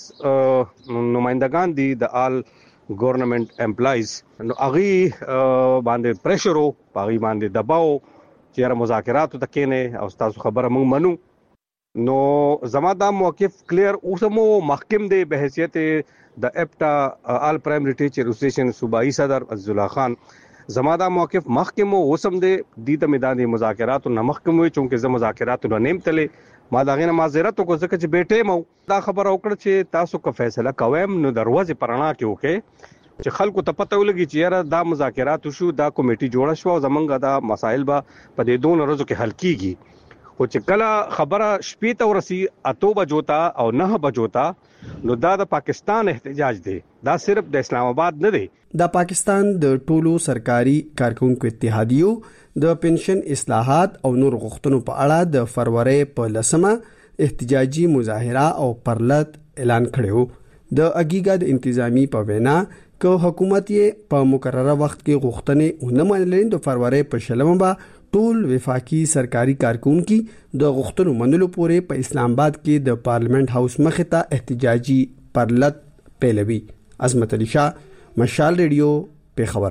نمائندگان دي د آل ګورنمنت امپلایز نو اغي باندې پریشر او باغی باندې دباو چې مذاکرات ته کېنه او تاسو خبره موږ منو نو زما دا موقف کلیر اوسمو محکم دی به حیثیت د اپټا آل پرایمری ټیچر اسوسییشن صوبایي صدر عزیز الله خان زما دا موقف محکم اوسم دی د میدان مذاکرات او محکم وي چې زه مذاکرات نه نیم تلې ما دا غینه معذرت کو ځکه چې بیٹه مو دا خبر اوکړه چې تاسو کو فیصله کوم نو دروازه پرانا کې وکي چې خلکو ته پته ولګي چې یاره دا مذاکرات شو دا کمیټي جوړه شو او زمونږ دا مسایل به په دې دوه ورځو کې حل کیږي خو چې کله خبره شپې ته ورسی اتو بجوتا او نه بجوتا نو دا د پاکستان احتجاج دی دا صرف د اسلام آباد نه دی د پاکستان د ټولو سرکاري کارکونکو اتحادیو د پنشن اصلاحات او نور غوښتنو په اړه د فروری په لسمه احتجاجي مظاهره او پرلط اعلان کړو د اګیګا د انتظامی په وینا که حکومت یې په مقرره وخت کې غوښتنې ونه منلې د فروری په شلمه به ټول وفاقي سرکاري کارکونکو د غوښتنو منلو پورې په اسلام آباد کې د پارلیمنت هاوس مخې ته احتجاجي پرلط پیلوي عظمت علي شاه مشال ریډیو پیښور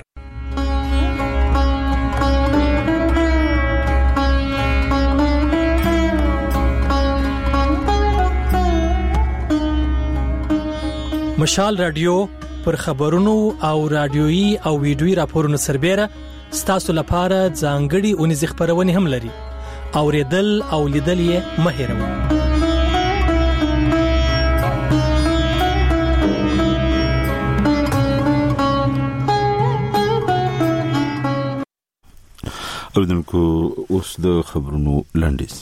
مشال رادیو پر خبرونو او رادیويي او ویډیويي راپورونو سربېره ستاسو لپاره ځانګړي اونیز خبرونه هم لري. اوریدل او لیدل یې مه هېروئ. اوردونکو اوس د خبرونو لنډیز.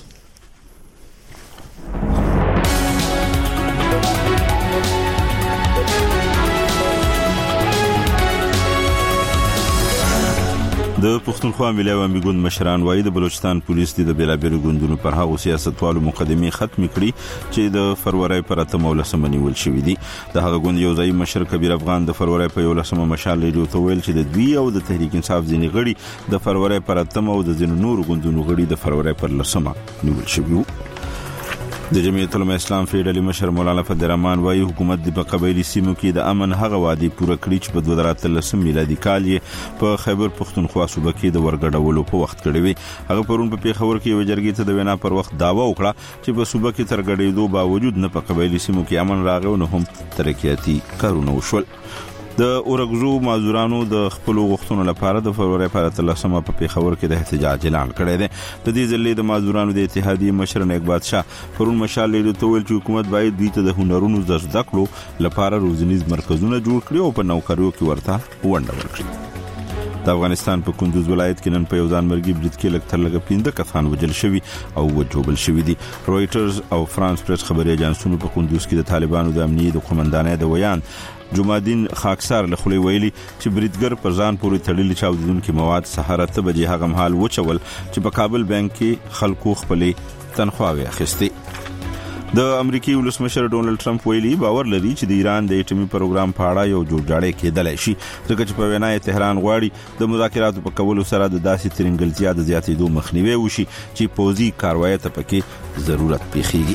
د پښتونخوا ملي عوامي ګوند مشران وایي د بلوچستان پولیس د بیلابېلو ګوندونو پر هغو سیاستوالو مقدمې ختمې کړي چې د فروری پر اتمه ولسمه نیول شوي دي. د هغه ګوند یو ځایي مشر کبیر افغان د فروری په یولسمه مشال ریډیو ته ویل چې د دوی او د تحریک انصاف ځینې غړي د فروری پر اتمه او د ځینو نورو ګوندونو غړي د فروری پر لسمه نیول شوي وو. د جمعیت العلماء اسلام فیډرالي مشر مولانا فضل الرحمن وايي حکومت د قبایلی سیمو کې د امن هغه وعده پوره کړې چې په دوه زره اتلس میلادي کال یې په خیبر پښتونخوا صوبه کې د ورګډولو په وخت کړی وي. هغه پرون په پیښور کې یو جرګې ته د وینا پر وخت داوا وکړه چې په صوبه کې تر ګډېدو باوجود نه په قبایلی سیمو کې امن راغی نه هم ترقیاتي کارونه وشول. د اورګزو مازورانو د خپل غوښتنو لپاره د فروری په اتلسمه په پیښور کې د احتجاج اعلان کړی دی. د دې ځلې د مازورانو د اتحادیې مشر نیک بادشاه پرون مشال لیدو ته ویل چې حکومت باید دوی ته د هنرونو د زده کړو لپاره روزنیز مرکزونه جوړ کړي او په نوکریو کې ورته ونډه ورکړي. د افغانستان په کندوز ولایت کې نن په یو ځانمرګي برید کې لږ تر لږه پنځه کسان وژل شوي او وژوبل شوي دي. رويټرز او فرانس پریس خبري اژانسونو په کندوز کې د طالبانو د امنیتي د قومندانۍ د ویان جمعدین خاکسار له خولي ویلي چې بریدګر پر ځان پورې تړلي چاودونکو مواد سهار ته بجې هغه مهال وچول چې په کابل بانک کې خلکو خپلې تنخواوې اخیستې. د امریکای ولسمشر ډونالد ټرمپ ویلي باور لري چې د ایران د اټومي پروګرام په اړه یو جوړجاړی کېدلی شي ځکه چې په وینا یې تهران غواړي د مذاکراتو په کولو سره د داسې ترنګلتیا د زیاتېدو مخنیوی وشي چې پوځي کاروایي ته پکې ضرورت پیښیږي.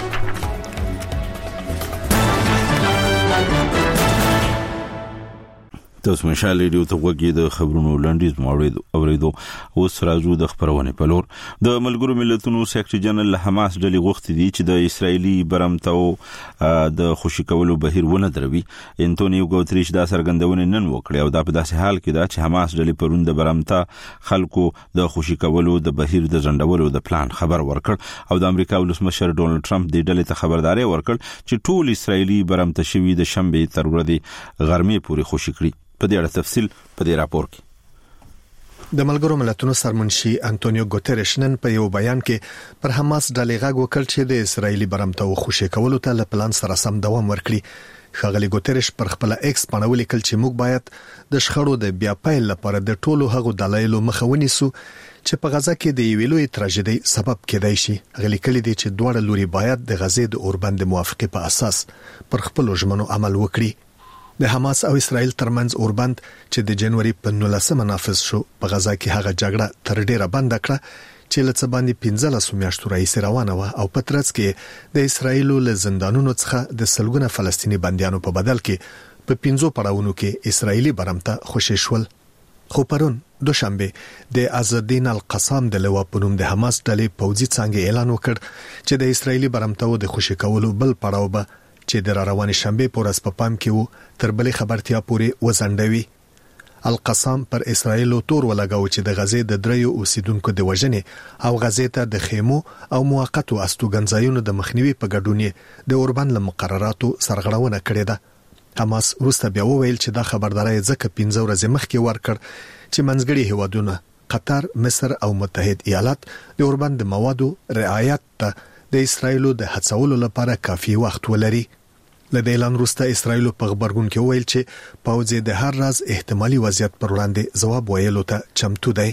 تاسو مشال ریډیو ته وګورئ د خبرونو لنډیز موړو اوریدو اوس راځو د خبرونه په لور. د ملګرو ملتونو سیکریټري جنرال حماس ډلې غوښتي دي چې د اسرایلی برمتو د خوشی کولو بهیر ونه دروي. انټونیو ګوتریش دا سرګندونه نن وکړه او دا په داسې حال کې دا چې حماس ډلې پرون د برمتا خلکو د خوشی کولو د بهیر د ځندولو د پلان خبر ورکړ او د امریکا ولسمشر ډونالد ټرمپ د ډلې ته خبرداري ورکړ چې ټول اسرایلی برمته شوی د شنبه تر ورځې غرمې پورې خوشی کړي. په دې اړه تفصیل په دې راپور کې د ملګرو ملتونو سرمنشي انټونیو ګوتریش نن په یو بیان کې پر حماس ډلې غږ وکړ چې د اسرایلی برمته خوشی کولو ته له پلان سره سم دوام ورکړي. ښاغلي ګوتریش پر خپل ایکس باندې ولیکل چې موږ باید د شخړو د بیا پیل لپاره د ټولو هغو دلایلو مخه ونیسو چې په غزا کې د یوې لویې تراژیدۍ سبب کېدای شي. غلي کړي دي چې دواړه لوري باید د غزې د اوربند موافقه په اساس پر خپل ژمنو عمل وکړي. د حماس او اسرائیل ترمنځ اوربند چې د جنوري په نولسمه نافذ شو په غزا کې هغه جګړه تر ډیره بند کړه چې لڅ باندې پنځلس میاشتو راځي روانه و او په ترڅ کې د اسرائیل له زندانونو څخه د سلګونه فلسطینی بنديانو په بدل کې په پنځو پړاوونو کې اسرائیلی برمته خوشی شول. خو پرون دوشنبه د عزالدین القسام د لوا پونم د حماس ډلې پوځي څنګه اعلان وکړ چې د اسرائیلی برمته د خوشی کولو بل پړاو به چې د روانې شنبه پورس په پام کې وو تر بلې خبرتیا پورې وزندوي. القسام پر اسرائیل تور ولګاو چې د غزې د دریو اوسیدونکو د وژنې او غزې ته د خیمو او موقتو استوګنځایونو د مخنیوي په ګډون د اوربند له مقرراتو سرغړونه کړې ده. حماس وروسته بیا وویل چې دا خبرداري ځکه پنځه ورځې مخکې ورکړ چې منځګړي هیوادونه قطر، مصر او متحد ایالات د اوربند د موادو رعایت ته د اسرایلو د هڅولو لپاره کافي وخت ولري. لدې اعلان وروسته اسرایل په خبرګون کې ویل چې پوځ د هر راز احتمالي وضعیت پر وړاندې ځواب ویلو ته چمتو دی.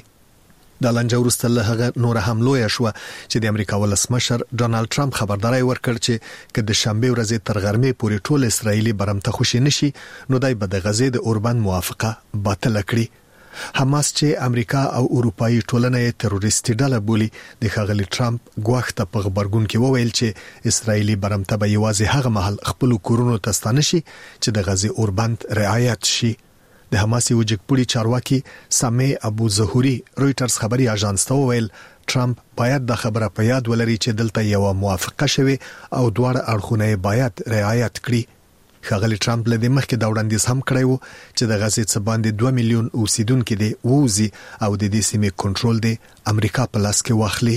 د لنجو وروسته له هغه نور حمله شو چې د امریکا ولسمشر ډونالد ټرمپ خبرداري ورکړ چې کله د شنبه ورځې تر غرمې پورې ټول اسرایلی برمته خوشی نشي نو دای به د غزې د اوربند موافقه باطل کړي. حماس چې امریکا او اروپאי ټولنه تروریستي ډله بولي د ښاغلي ټرمپ غواخته په خبرګون کې وویل چې اسرایلی برمته به یوازې هغه محل خپل کورونو ته ستانه شي چې د غزې اوربند رعایت شي. د حماسي وجګپوړي چارواکي سامي ابو زهوري رويټرز خبري اژانس ته وویل ټرمپ باید د خبره په یاد ولري چې دلته یو موافقه شوه او دواړه اړخونه باید رعایت کړي. ښاغلي ټرمپ له دې مخکې دا وړاندیز هم کړی و چې د غزې څخه باندې دوه میلیون اوسیدونکو دي ووزي او د دې سیمې کنټرول دی امریکا په لاس کې واخلي.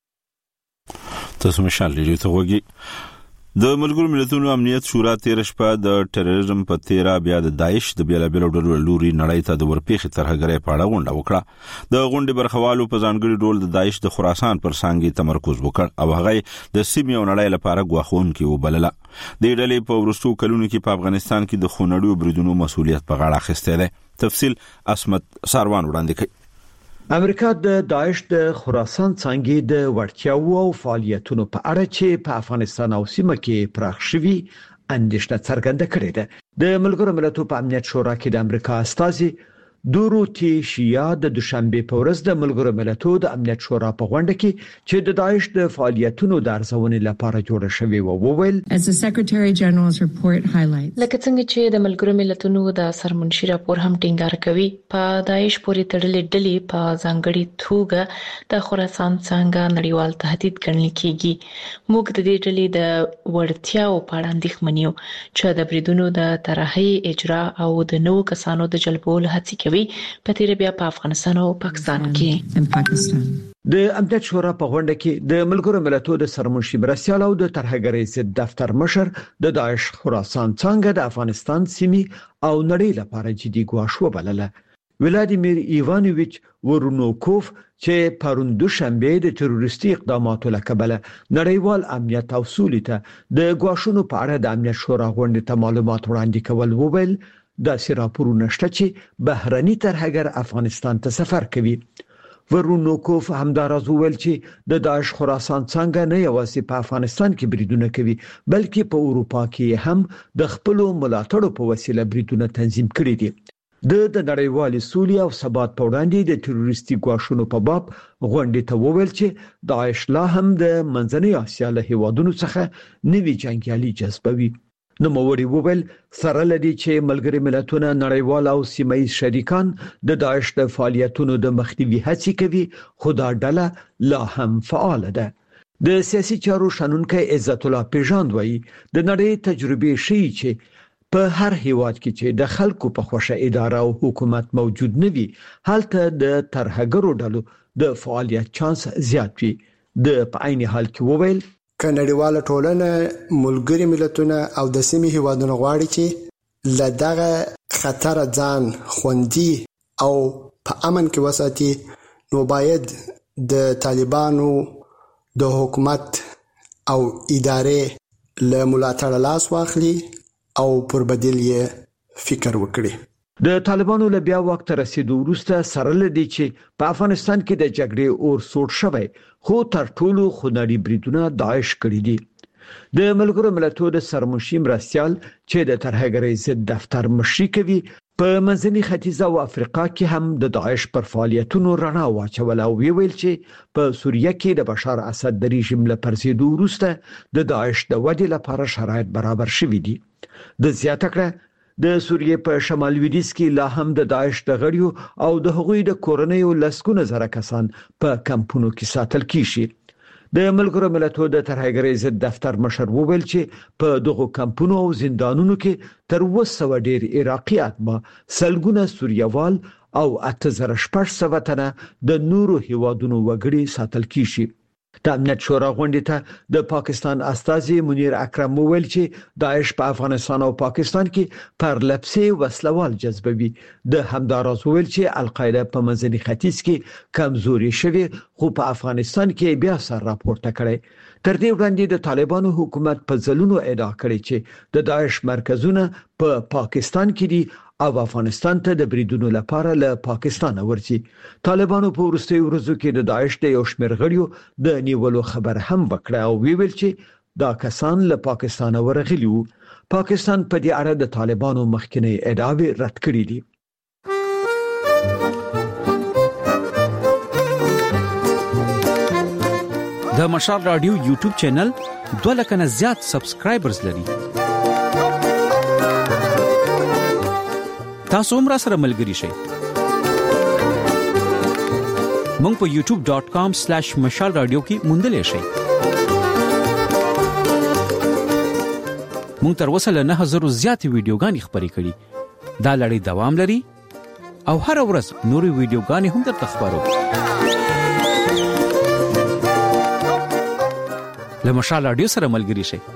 تاسو مشال لري ته وګي د ملګرو ملتونو امنیت شورا تیر شپه د ټیرریزم په تیرا بیا د داعش د بیلابیلو ډلو لوري نړۍ ته د ورپېخې ترهګرۍ په اړه غونډه وکړه. د غونډې برخوالو په ځانګړي ډول د داعش د خراسان پر څنګه تمرکز وکړ او هغه د سیمې او نړۍ لپاره غواخونکي وبلله. د ډلې په ورستو کلونو کې په افغانستان کې د خونړیو بریدونو مسؤلیت په غاړه اخیسته ده. تفصیل اسمت ساروان وړاندې کوي. امریکا د داعش د خراسان څنګه د ورتیاو او فعالیتونو په اړه چې په افغانستان او سیمه کې پراخ شوي اندېښنه څرګنده کړې ده. د ملګرو ملتونو په امنیت شورا کې د امریکا استازي دوروتی شیا د دوشنبه په ورځ د ملګرو ملتونو د امنیت شورا په غونډه کې چې د داعش د فعالیتونو د ارزونې لپاره جوړه شوې و وویل As the Secretary General's report highlights لکه څنګه چې د ملګرو ملتونو د سرمنشي راپور هم ټینګار کوي په داعش پورې تړلې ډلې په ځانګړي توګه د خراسان څنګه نړیوال تهدید ګڼل کیږي. موږ د دې ډلې د ورتیاو په اړه اندېښمن یو چې د بریدونو د طرحې اجرا او د نوو کسانو د جلبولو هڅې کوي په تیر بیا په افغانستان او پاکستان کې. د امنیت شورا په غونډه کې د ملګرو ملتونو د سرمنشي مرستیال او د ترهګرۍ ضد دفتر مشر د داعش خراسان څنګه د افغانستان سیمې او نړۍ لپاره جدي ګواښ وبلله. ولادیمیر ایوانوویچ ورونوکوف چې پرون دوشنبه د تروریستي اقداماتو لکبله نړیوال امنیت او سولې ته د ګواښونو په اړه د امنیت شورا غونډې ته معلومات وړاندې کول وویل دا سراپورونه شته چې بهرني ترهګر افغانستان ته سفر کوي. ورونوکوف همدارز وویل چې د داعش خراسان څنګه نه یوازې په افغانستان کې بریدونه کوي بلکې په اروپا کې هم د خپل ملاتړو په وسیله بریدونه تنظیم کړي دي. د د نړیوال سولې او ثبات په وړاندې د تروریستي ګواښونو په باب غونډې ته وویل چې داعش لا هم د منځنۍ اسیا له هیوادونو څخه نوي جنگیالي جذبوي. نو موري وویل سره لدی چې ملګری ملتونه نړیوال او سیمایي شریکان د داعش د فعالیتونو د مخنیوي هڅې کوي خو دا ډله لا هم فعال ده. د سیاسي چارو شنونکي عزت الله پیژاند وایي د نړۍ تجربه شي چې په هر هیواد کې چې د خلکو په خوښه اداره او حکومت موجود نه وي هلته د ترهګرو ډلو د فعالیت چانس زیات وي. د په عین حال کې وویل که نړیواله ټولنه ملګری ملتونه او د سیمې هیوادونو غواړي چې له دغه خطر ځان خوندي او په امن کې وساتي نو باید د طالبانو د حکومت او ادارې له ملاتړ لاس واخلي او پر بدیل یې فکر وکړي. د طالبانو له بیا وخت رسیدو وروسته سره لدی چې په افغانستان کې د جګړې اور سوړ شوی خو تر ټولو خونړي بریدونه داعش کړی دي. د ملګرو ملتونو د سرمنشي مرستیال چې د ترهګرۍ ضد دفتر مشري کوي په منځني ختیځ او افریقا کې هم د داعش پر فعالیتونو رڼا واچول او ویل چې په سوریه کې د بشار اسد د رژیم له پرځېدو وروسته د داعش د ودې لپاره شرایط برابر شوي دي. د زیاته کړه د سوریې په شمال لویدیځ کې لا هم د داعش د غړیو او د هغوی د کورنیو لسګونه زره کسان په کمپونو کې ساتل کیږي. د ملګرو ملتونو د ترهګرۍ ضد دفتر مشر وویل چې په دغه کمپونو او زندانونو کې تر اوه سوه ډیر عراقي اتباع سلګونه سوریوال او اته زره شپږ سوه تنه د نورو هیوادونو وګړي ساتل کیږي. د امنیت شورا غونډې ته د پاکستان استازي منیر اکرم وویل چې داعش په افغانستان او پاکستان کې پر لپسې وسلوال جذبوي. د همداراز وویل چې القاعده په منځني ختیځ کې کمزوري شوی خو په افغانستان کې بیا سر راپورته کړي. تر دې وړاندې د طالبانو حکومت په ځلونو ادعا کړې چې د داعش مرکزونه په پا پاکستان کې دي او افغانستان ته د بریدونو لپاره له پاکستان ورځي. طالبانو په وروستي ورځو کې د داعش د یو شمېر غړیو د نیولو خبر هم وکړ او ویل چې دا کسان له پاکستان ورغلي وو. پاکستان په دې اړه د طالبانو مخکنی ادعاوې رد کړې دي. د مشال رادیو یوټیوب چینل دوه لک نه زیات سبسکرایبرز لري. تاسو هم را سره ملګری شئ. مونږ په یوټیوب ډاٹ کام سلیش مشال رادیو کې موندلې شئ. موږ تر اوسه له نه هزار زیاتې ویډیوګانې خبرې کړي. دا لړۍ دوام لري او هر ورځ نورې ویډیوګانې هم درته خبرو. له مشال رادیو سره ملګري شئ.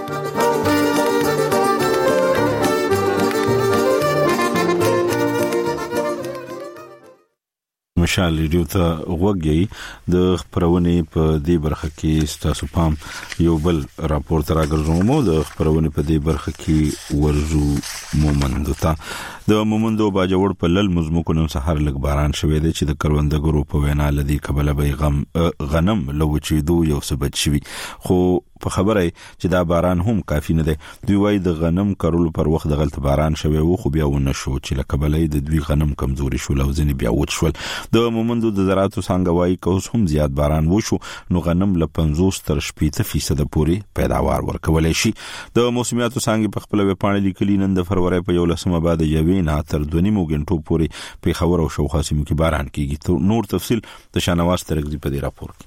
مشال ریډیو ته وګورئ. د خبرونه په دې برخه کې ستاسو پام یو بل راپور تر راګرځوم. د خبرونه په دې برخه کې ورزو مومندو ته د مومندو باجوړ په لل مزمکو نن سحر لګ باران شوې ده چې د کروندګرو په وینا لدی قبل به غم غنم لوچېدو یو سبب شوی. خو په خبره چې دا باران هم کافی نه دی. دوی وايي د غنم کرلو پر وخت د غلط باران شوی وو خو بیا ونه شو چې لکبلې د دوی غنم کمزوري شو لوزنی بیا وټ شول. د مومندو د زراعت څنګه وايي کوس هم زیات باران وشو نو غنم ل پنځوس تر شپږ فیصد پورې پیداوار ورکولای شي. د موسمیاتو څنګه په خپل ویب پاڼه لیکلي نن د فروری په یو لسمه بعد یوې نه تر دوه نیمو غنټو پورې په خبر او شو خاصم کې باران کیږي. نور تفصيل د شانواز ترګزي په دې راپور کې.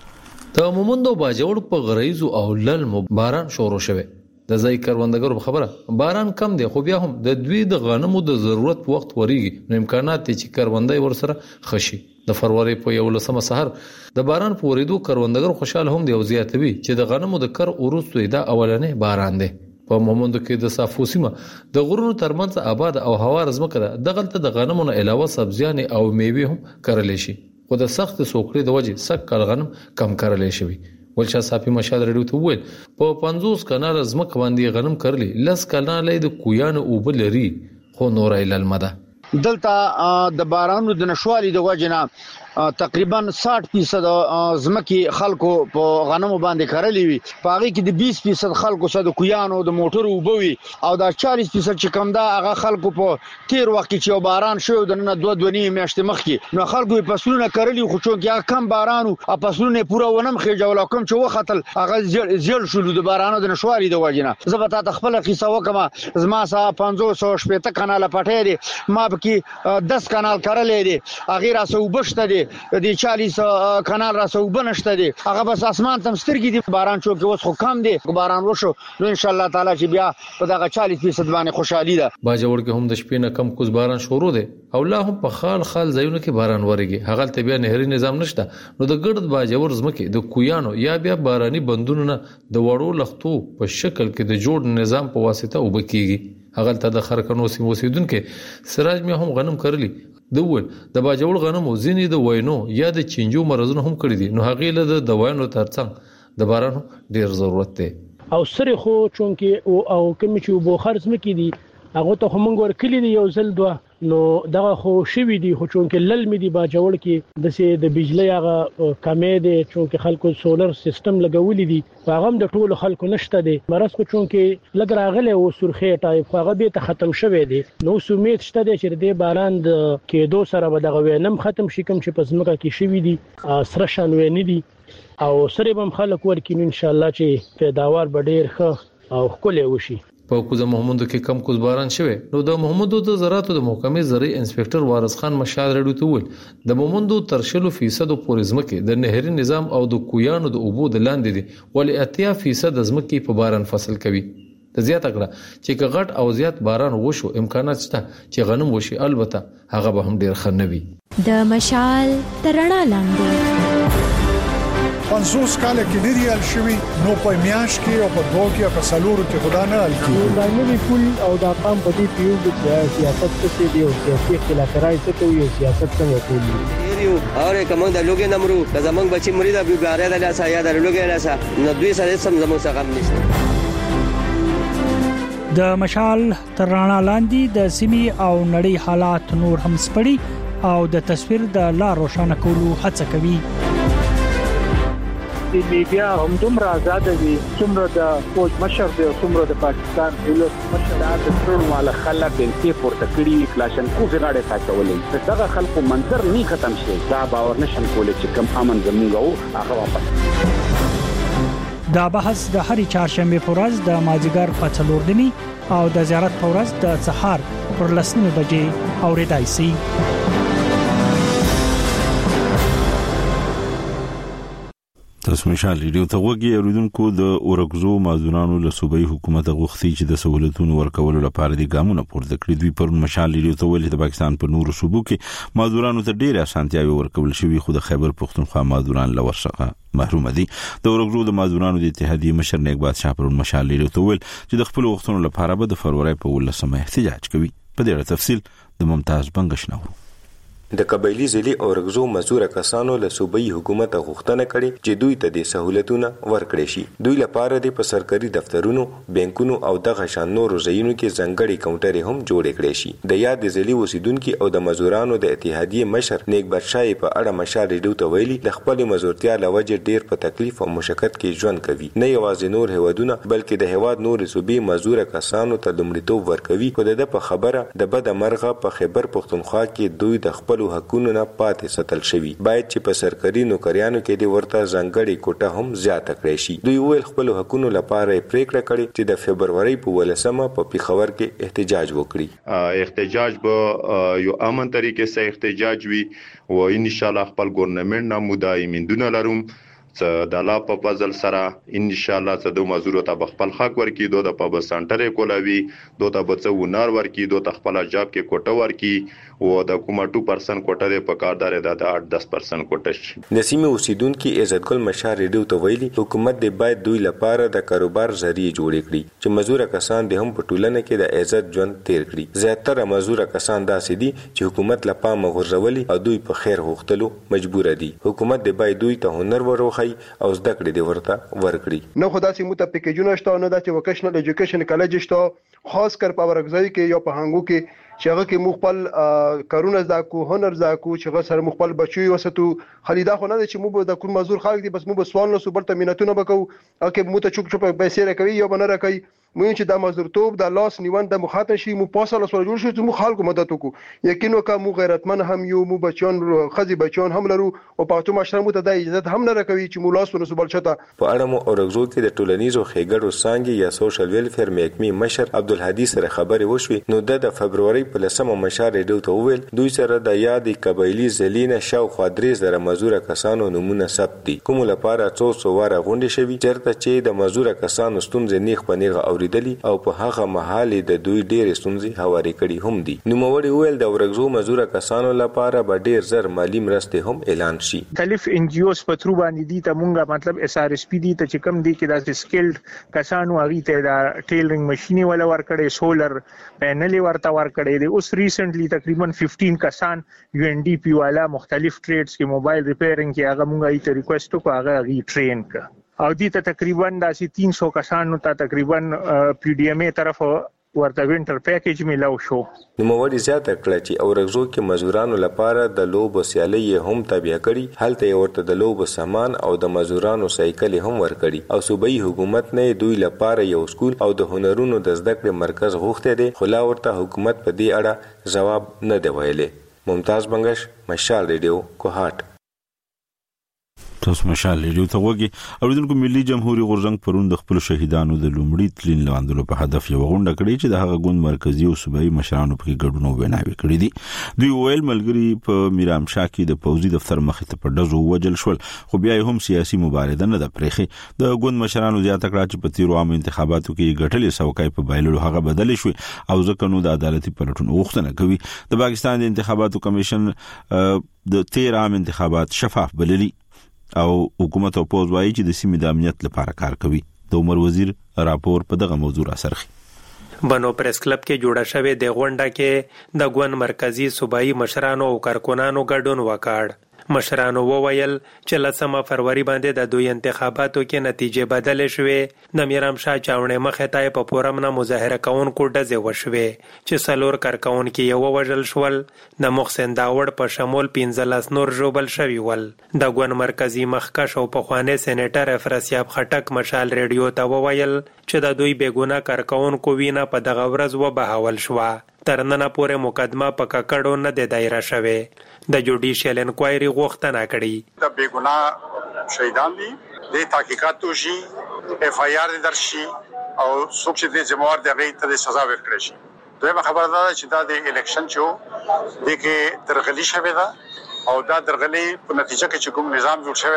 د مومندو باجوړ په غریزو او لل باران شروع شوه. د ځای کروندګرو خبره باران کم دی خو بیا هم د دوی د غنمو د ضرورت وخت وريږي نو امکانات چې کروندای ورسره خشي. د فروری په یو لسمه سحر د باران په ورېدو کروندګر خوشاله هم دی او زیاتوي چې د غنمو د کر اوروستو دا اولنې باران دی. په مومندو کې د صافو سیمه د غرونو ترمنځ آباد او هوا رزمکه ده. دغلته د غنمو نه علاوه سبزیان او میوه هم کرل شي. خو د سخت سوکړې د وجې سک کال غنم کم کرل شي. ولشا صافي مشال رډیو ته ویل په پنځوس کنال زمک باندې غنم کرلی لس کنال د کویان او بلري خو نور ایل المده. دلته د بارانو د نشوالي د وجنه تقریبا شصت فیصد زمکی خلکو په غنمو باندې کړلې وي. پاغي کې د بیس فیصد خلکو سره د کویانو د موټرو وبوي او د چالیس فیصد چې کم دا هغه خلکو په تیر وخت کې چې باران شو د نه دوه دوه نیمه میاشتې مخکې نو خلکو په فصلونه کړلې خو چې کم بارانو په فصلونه پوره ونم خېجول کوم چې وختل هغه زیل شول د بارانو د نشوالي د وجنه. زبته تخپل قصه وکما زما سره پنځوس او شپږ کناله پټې دي ما کې دس کنال کړلې دي اغه راسو وبشته دي د چالیس کنال راسو وبنشته دي هغه بس اسمان تم سترګې دي باران شو کې اوس خو کم دي باران وشو نو ان شاء الله تعالی چې بیا په دغه چالیس فیصد باندې خوشحالي ده. باجوړ کې هم د شپې نه کم کوز باران شروع دي او الله هم په خال خال ځایونو کې باران وريږي. هغه ته بیا نهري نظام نشته نو د ګرد باجوړ زمکه د کویانو یا بیا باراني بندونو نه د وړو لختو په شکل کې د جوړ نظام په واسطه وبکیږي. هغه ته د خرکنو سیمو سیدونکو سراج مې هم غنم کرلی دوول د باجوړ غنمو ځینې د وینو یا د چینجو مرزونه هم کړی دي نو هغه له د دوایانو ترڅنګ د باران ډیر ضرورت دی. او سره خو چونکه او کوم چې وبو خرڅ مکې دي هغه ته هم ور کلی دی یو ځل دوه نو دغه خو شوی دی خو چونکه لل می دی باجوړ کې د سي د بجلی هغه کمې دي چونکه خلکو سولر سیستم لګولې دي هغه د ټولو خلکو نشته دي مرز خو چونکه لګ راغله او سرخه ټایپ هغه به ته ختم شوه دي نو سومید شته دي چې د باران د کېدو سره به دغه وینم ختم شي کوم چې پزماکه کې شوی دي سره شان ویني دي او سره بم خلک ورکینو ان شاء الله چې پیداوار به ډیر ښه او خپل وشي. په کوزه محمود کې کم کوز باران شوه نو د محمود د زراعت د محکمې زرعي انسپکټر وارث خان مشال رډو ته ویل د محمود تر شلو فیصد پورې زمکه د نهري نظام او د کویانو د اوبو د لاندې دي ولې اتیا فیصد زمکه په باران فصل کوي. د زیات اګړه چې غټ او زیات باران وشو امکانات شته چې غنم وشي البته هغه به هم ډیر خنوي. د مشال ترڼا لاندې پنځوس کال کې ډیریال شوی نو په میاش کې او په دوه کې په سالورو کې خدا نه ال کې دا نوی پول او دا قام په دې پیو د سیاست څخه دی او سیاسي اختلافات څخه یو سیاست څنګه کوي یو اوره کوم د لوګي نمرو د زمنګ بچي مریض ابي غاره د لاسه یا د لوګي لاسه نو دوی سره سم زموږ څخه هم نشته. د مشال ترڼا لاندې د سیمې او نړۍ حالات نور هم سپړي او د تصویر د لا روښانه کولو هڅه کوي. د میډیا هم دومره آزاد دي څومره د فوج مشر دی څومره د پاکستان دولت مشر د ټول والا خلک د پورته کړي کلاشن کو غاړه ساتولې دغه خلکو منظر نه ختم شي دا باور نشم کولای چې کم امن زموږ هغه واپس. دا بحث د هرې چهارشنبه په ورځ د مازیګر په څلور نیمه او د زیارت په ورځ د سحر پر لسنیمه بجې اوریدای شي. تاسو مشال ریډیو ته وګورئ اوریدونکو د اورګزو مازورانو له صوبایي حکومت غوښتي چې د سہولتونو ورکولو لپاره د ګامونو پورته کړی دوی پر مشال ریډیو ته ویلي د پاکستان په نورو صوبو کې مازورانو ته ډېر اسانتیاوي ورکول شوی خو د خیبر پختونخوا مازوران له ورڅخه محروم دي د اورګزو د مازورانو د اتحادیې مشر نیک بادشاه پر مشال ریډیو ته ویل چې د خپل وختونو لپاره به د فروری په ولسمه احتجاج کوي په دې تفصیل د ممتاز بنگش نو د قبایلی ضلع اورګزو مزور کسانو له صوبایي حکومت غوښتنه کړې چې دوی ته د سہولتونه ورکړي شي دوی لپاره د سرکاري دفترونو بانکونو او دغه شان نورو ځایونو کې ځانګړي کاونټر هم جوړ کړي شي د یاد ضلع اوسیدونکو او د مزورانو د اتحادیې مشر نیک بادشاه په اړه مشال ریډیو ته ویلي د خپل مزورتیا لوجه ډیر په تکلیف او مشقت کې ژوند کوي نه یوازې نور هیوادونه بلکې د هیواد نور صوبې مزور کسانو ته لومړیتوب ورکوي خو د په خبره د بد مرغه په خیبر پختونخوا کې دوی د خپل حقوقو نه پاتې ستل شوی باید چې په سرکاري نوکریانو کې د ورته ځانګړي کوټه هم زیاته کړی شي دوی ویل خپل حقوقو لپاره پریکړه کړې چې د فبرवरी په ولسمه په پیښور کې احتجاج وکړي احتجاج به یو امن طریقې سره احتجاج وي او ان شاء الله خپل ګورنمنت نه مدایمندونه لروم د الله په فضل سره ان شاء الله چې د مزور ته خپل حق ورکړي دوی د په سنټر کولاوي دوی ته بچو ونار ورکړي دوی ته خپل جاب کې کوټه ورکړي او د کومه دوه پرسنټ کوټه د پکاردار د آठ دس پرسنټ کوټه شي د سیمې اوسیدونکو عزت ګل مشال ریډیو ته ویلي حکومت د باید دوی لپاره د کاروبار ذریعہ جوړ کړي چې مزور کسان د هم په ټولنه کې د عزت ژوند تیر کړي زیاتره مزور کسان داسې دي چې حکومت لپاره مغرضولي او دوی په خیر غوښتلو مجبور دي حکومت د باید دوی ته هنر وروخي او زده کړې دی ورته ورکړي نو خدای سي مت پیکیجونه شته نو د وکیشنل ایجوکیشن کالج شته خاص کر په ورګځي کې یا په هنګو کې چې هغه کې مخبل کارونه زده کو هنر زده کو چې هغه سره مخبل بچي وساتو خلیدا خو نه چې مو د کوم مزور خلک دي بس مو بسوال نو سوبر تمیناتونه وکاو او کې مو ته چوک چوک پیسې راکوي یا بنره کوي مو چې د مزدورتوب د لاس نیوان د مخاطب شي مو پاساله سره جوړ شو چې مو خلکو مدد وکړو یقینا که مو غیرتمن هم یو مو بچیان خزي بچیان هم لرو او پاتو مشر مو ته د اجازه هم نه راکوي چې مو لاس ونه سوبل شته په اړه مو اورګزو کې د ټولنیزو خېګړو سانګي یا سوشل ویلفیر محکمې مشر عبدالهادي سره خبرې وشوي نو د فبرवरी په لسمه مشال ریډیو ته وویل دوی سره د یادې قبایلی ضلعینه شاوخوا درې زره مزور کسانو نمونه ثبت دي کوم لپاره څو څو واره غونډې شوي چېرته چې د مزور کسانو ستونزې نیغ په نیغه اوریدلي او په هغه محل د دوی ډېر ستونزې هواري کړي هم دي نو موري ویل د ورګزو مزور کسانو لپاره به ډېر زر مالی مرستې هم اعلان شي مختلف ان جی اوز په ترو باندې دي ته مونږه مطلب اس ار اس پی دي ته چې کم دي کې د سکیلډ کسانو هغه ته د ټیلرینګ ماشيني ولا ور کړي سولر پینل ورته ور کړي دي اوس ریسنټلی تقریبا پندرہ کسان یو ان ډی پی والا مختلف ټریډز کې موبایل ریپیرینګ کې هغه مونږه ایت ریکوست کو هغه غي ټرین کا او دي ته تقریبا داسې تین سو کسانو ته تقریبا پی ډی ایم ای طرف ورته وینټر پیکیج ملاو شو نو موري زیاته کړه چې اورګزو کې مزورانو لپاره د لوب سیالي هم تابع کړي هلته ورته د لوب سامان او د مزورانو سایکل هم ورکړي او صوبایي حکومت نه دوی لپاره یو سکول او د هنرونو د زده کړې مرکز غوښته دي خو لا ورته حکومت په دې اړه جواب نه دی ویلي ممتاز بنگش مشال ریډیو کوهات تاسو مشال ریډیو ته وګورئ اوریدونکو ملي جمهوریت غورځنګ پرون د خپل شهیدانو د لومړي تلین لاندلو په هدف یو غونډه کړې چې د هغه ګوند مرکزی او صوبایي مشرانو په ګډون ویناوي کړې دي دوی ویل ملګری په میرام شاه کې د پوزي دفتر مخې ته په دزو وجل شول خو بیا هم سیاسي مبارزه نه د پرېخي د ګوند مشرانو زیاته کړه چې په تیرو عام انتخاباتو کې ګټلې سوکای په بایللو هغه بدل شو او ځکه نو د عدالتي پلټون غوښتنه کوي د پاکستان د انتخاباتو کمیشن د تیر عام انتخابات شفاف بللي او حکومت او پوز وايي چې د سیمې د امنیت لپاره کار کوي د عمر وزیر راپور په دغه موضوع راسرخي بنو پریس کلب کې جوړه شوې د غونډه کې د ګوند مرکزی صوبایي مشرانو او کارکونانو ګډون وکړ مشرانو وویل چې لسمه فروری باندې د دوی انتخاباتو کې نتیجې بدلې شوې د میرام شاه چاونې مخې ته په پورم نه مظاهره کوونکو ډزې وشوې چې څلور کارکونکي یې ووژل شول د محسن داوړ په شمول پنځلس نور ژوبل شوي ول د ګوند مرکزی مخکښ او پخوانی سېنیټر افراسیاب خټک مشال ریډیو ته وویل چې د دوی بېګناه کارکونکو وینه په دغه ورځ وبهول شوه تر نن پورې مقدمه په ککړو نه د دایره شوه د جوډیشل انکوایري غوښتنه کړې د بیګناه شهیدان دي د تحقیقات توشي اف آی آر درشي او څوک چې د جمهور دغه ته سزا ورکړي شي دوی خبره ده چې دا د الیکشن چو د کې درغلي شوه ده او دا درغلي په نتیجه کې چې کوم نظام جوړ شوی ده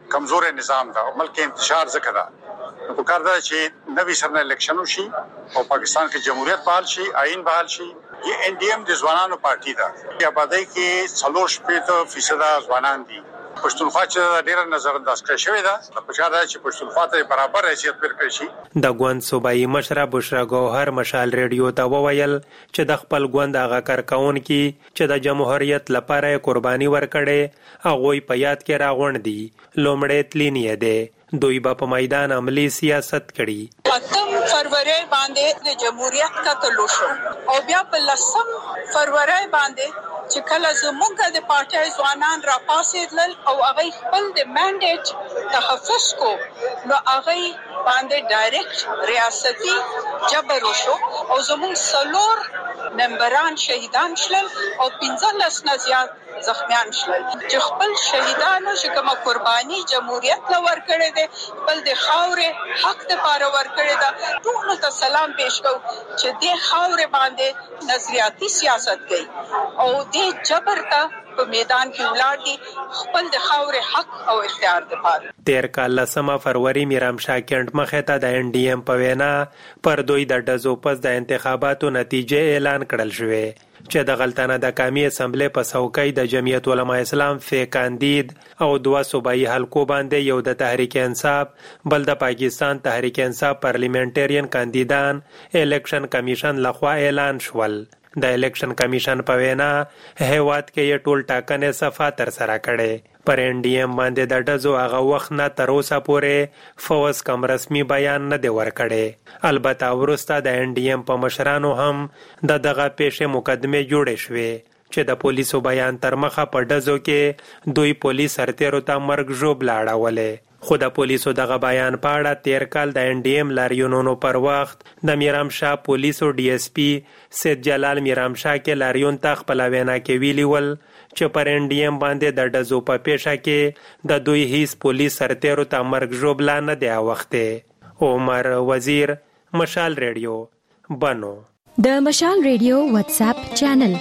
کمزور نظام دا او ملک انتشار زکه دا نو په کار دا چې نوی سرنه الیکشن وشي او پاکستان کې جمهوریت بحال شي آئین بحال شي یہ این ڈی ایم د ځوانانو پارټي ده آبادی کې څلور شپږ فیصد ځوانان دي پښتونخوا چې ډېر نظر انداز کړی شوی دا په چا دا چې پښتونخوا ته برابر حیثیت ورکړي شي د ګوند صوبایي مشره بشرا ګوهر مشال ریډیو ته وویل چې د خپل ګوند هغه کارکون کې چې د جمهوریت لپاره قرباني ورکړي هغه په یاد کې راغونډ دي لومړی تلینی ده دوی په میدان عملی سیاست کړي اتم فروری باندې د جمهوریت کا تلو شو او بیا په لسم فروری باندې چې کله زموږ د پارټي ځوانان را پاسېدل او هغه خپل د منډیټ تحفظ کو نو هغه باندې ډایرکټ ریاستي جبر وشو او زموږ څلور ممبران شهیدان شول او پنځه لس نه زیات زخمیان شول چې خپل شهیدانو چې کومه قرباني جمهوریت لور کړې ده خپل د خاورې حق لپاره ور کړې ده ټول ته سلام پېښ کوم چې د خاورې باندې نظریاتي سیاست کوي او د جبر ته په میدان کې ولاړ دي خپل د خاورې حق او اختیار لپاره تیر کال لسمه فروری میرام شاه کېنټ مخه ته د ان ډي ایم په وینا پر دوی د ډزو پس د انتخاباتو نتیجې اعلان کړل شوې چې د غلطانه د قومي اسمبلی په څوکۍ د جمعیت علماء اسلام فی کاندید او دوه صوبایي حلقو باندې یو د تحریک انصاف بل د پاکستان تحریک انصاف پارلیمنټریان کاندیدان الیکشن کمیشن لخوا اعلان شول د الیکشن کمیشن په وینا هیواد کې ټول ټاکنې صفه تر سره کړي پر ان ډي ایم باندې د ډزو هغه وخت نه تر اوسه پورې فوز کم رسمي بیان نه دی ورکړی البته ورسته د ان ډي ایم په مشرانو هم د دغه پیښې مقدمه جوړې شوې چې د پولیسو بیان تر مخه په ډزو کې دوی پولیس سرتیرو ته مرګ ژوب لاړولې خو د پولیسو دغه بیان په اړه تیر کال د ان ډي ایم لاریونونو پر وخت د میرام شاه پولیسو ډي اس پی سید جلال میرام شاه کې لاریون ته خپل وینا کې ویلي ول چې پر ان ډي ایم باندې د ډزو په پیښه کې د دوی هیڅ پولیس سرتیرو ته مرګ ژوب لا نه دی اوخته عمر وزیر مشال ریډیو بنو د مشال ریډیو واتس اپ چینل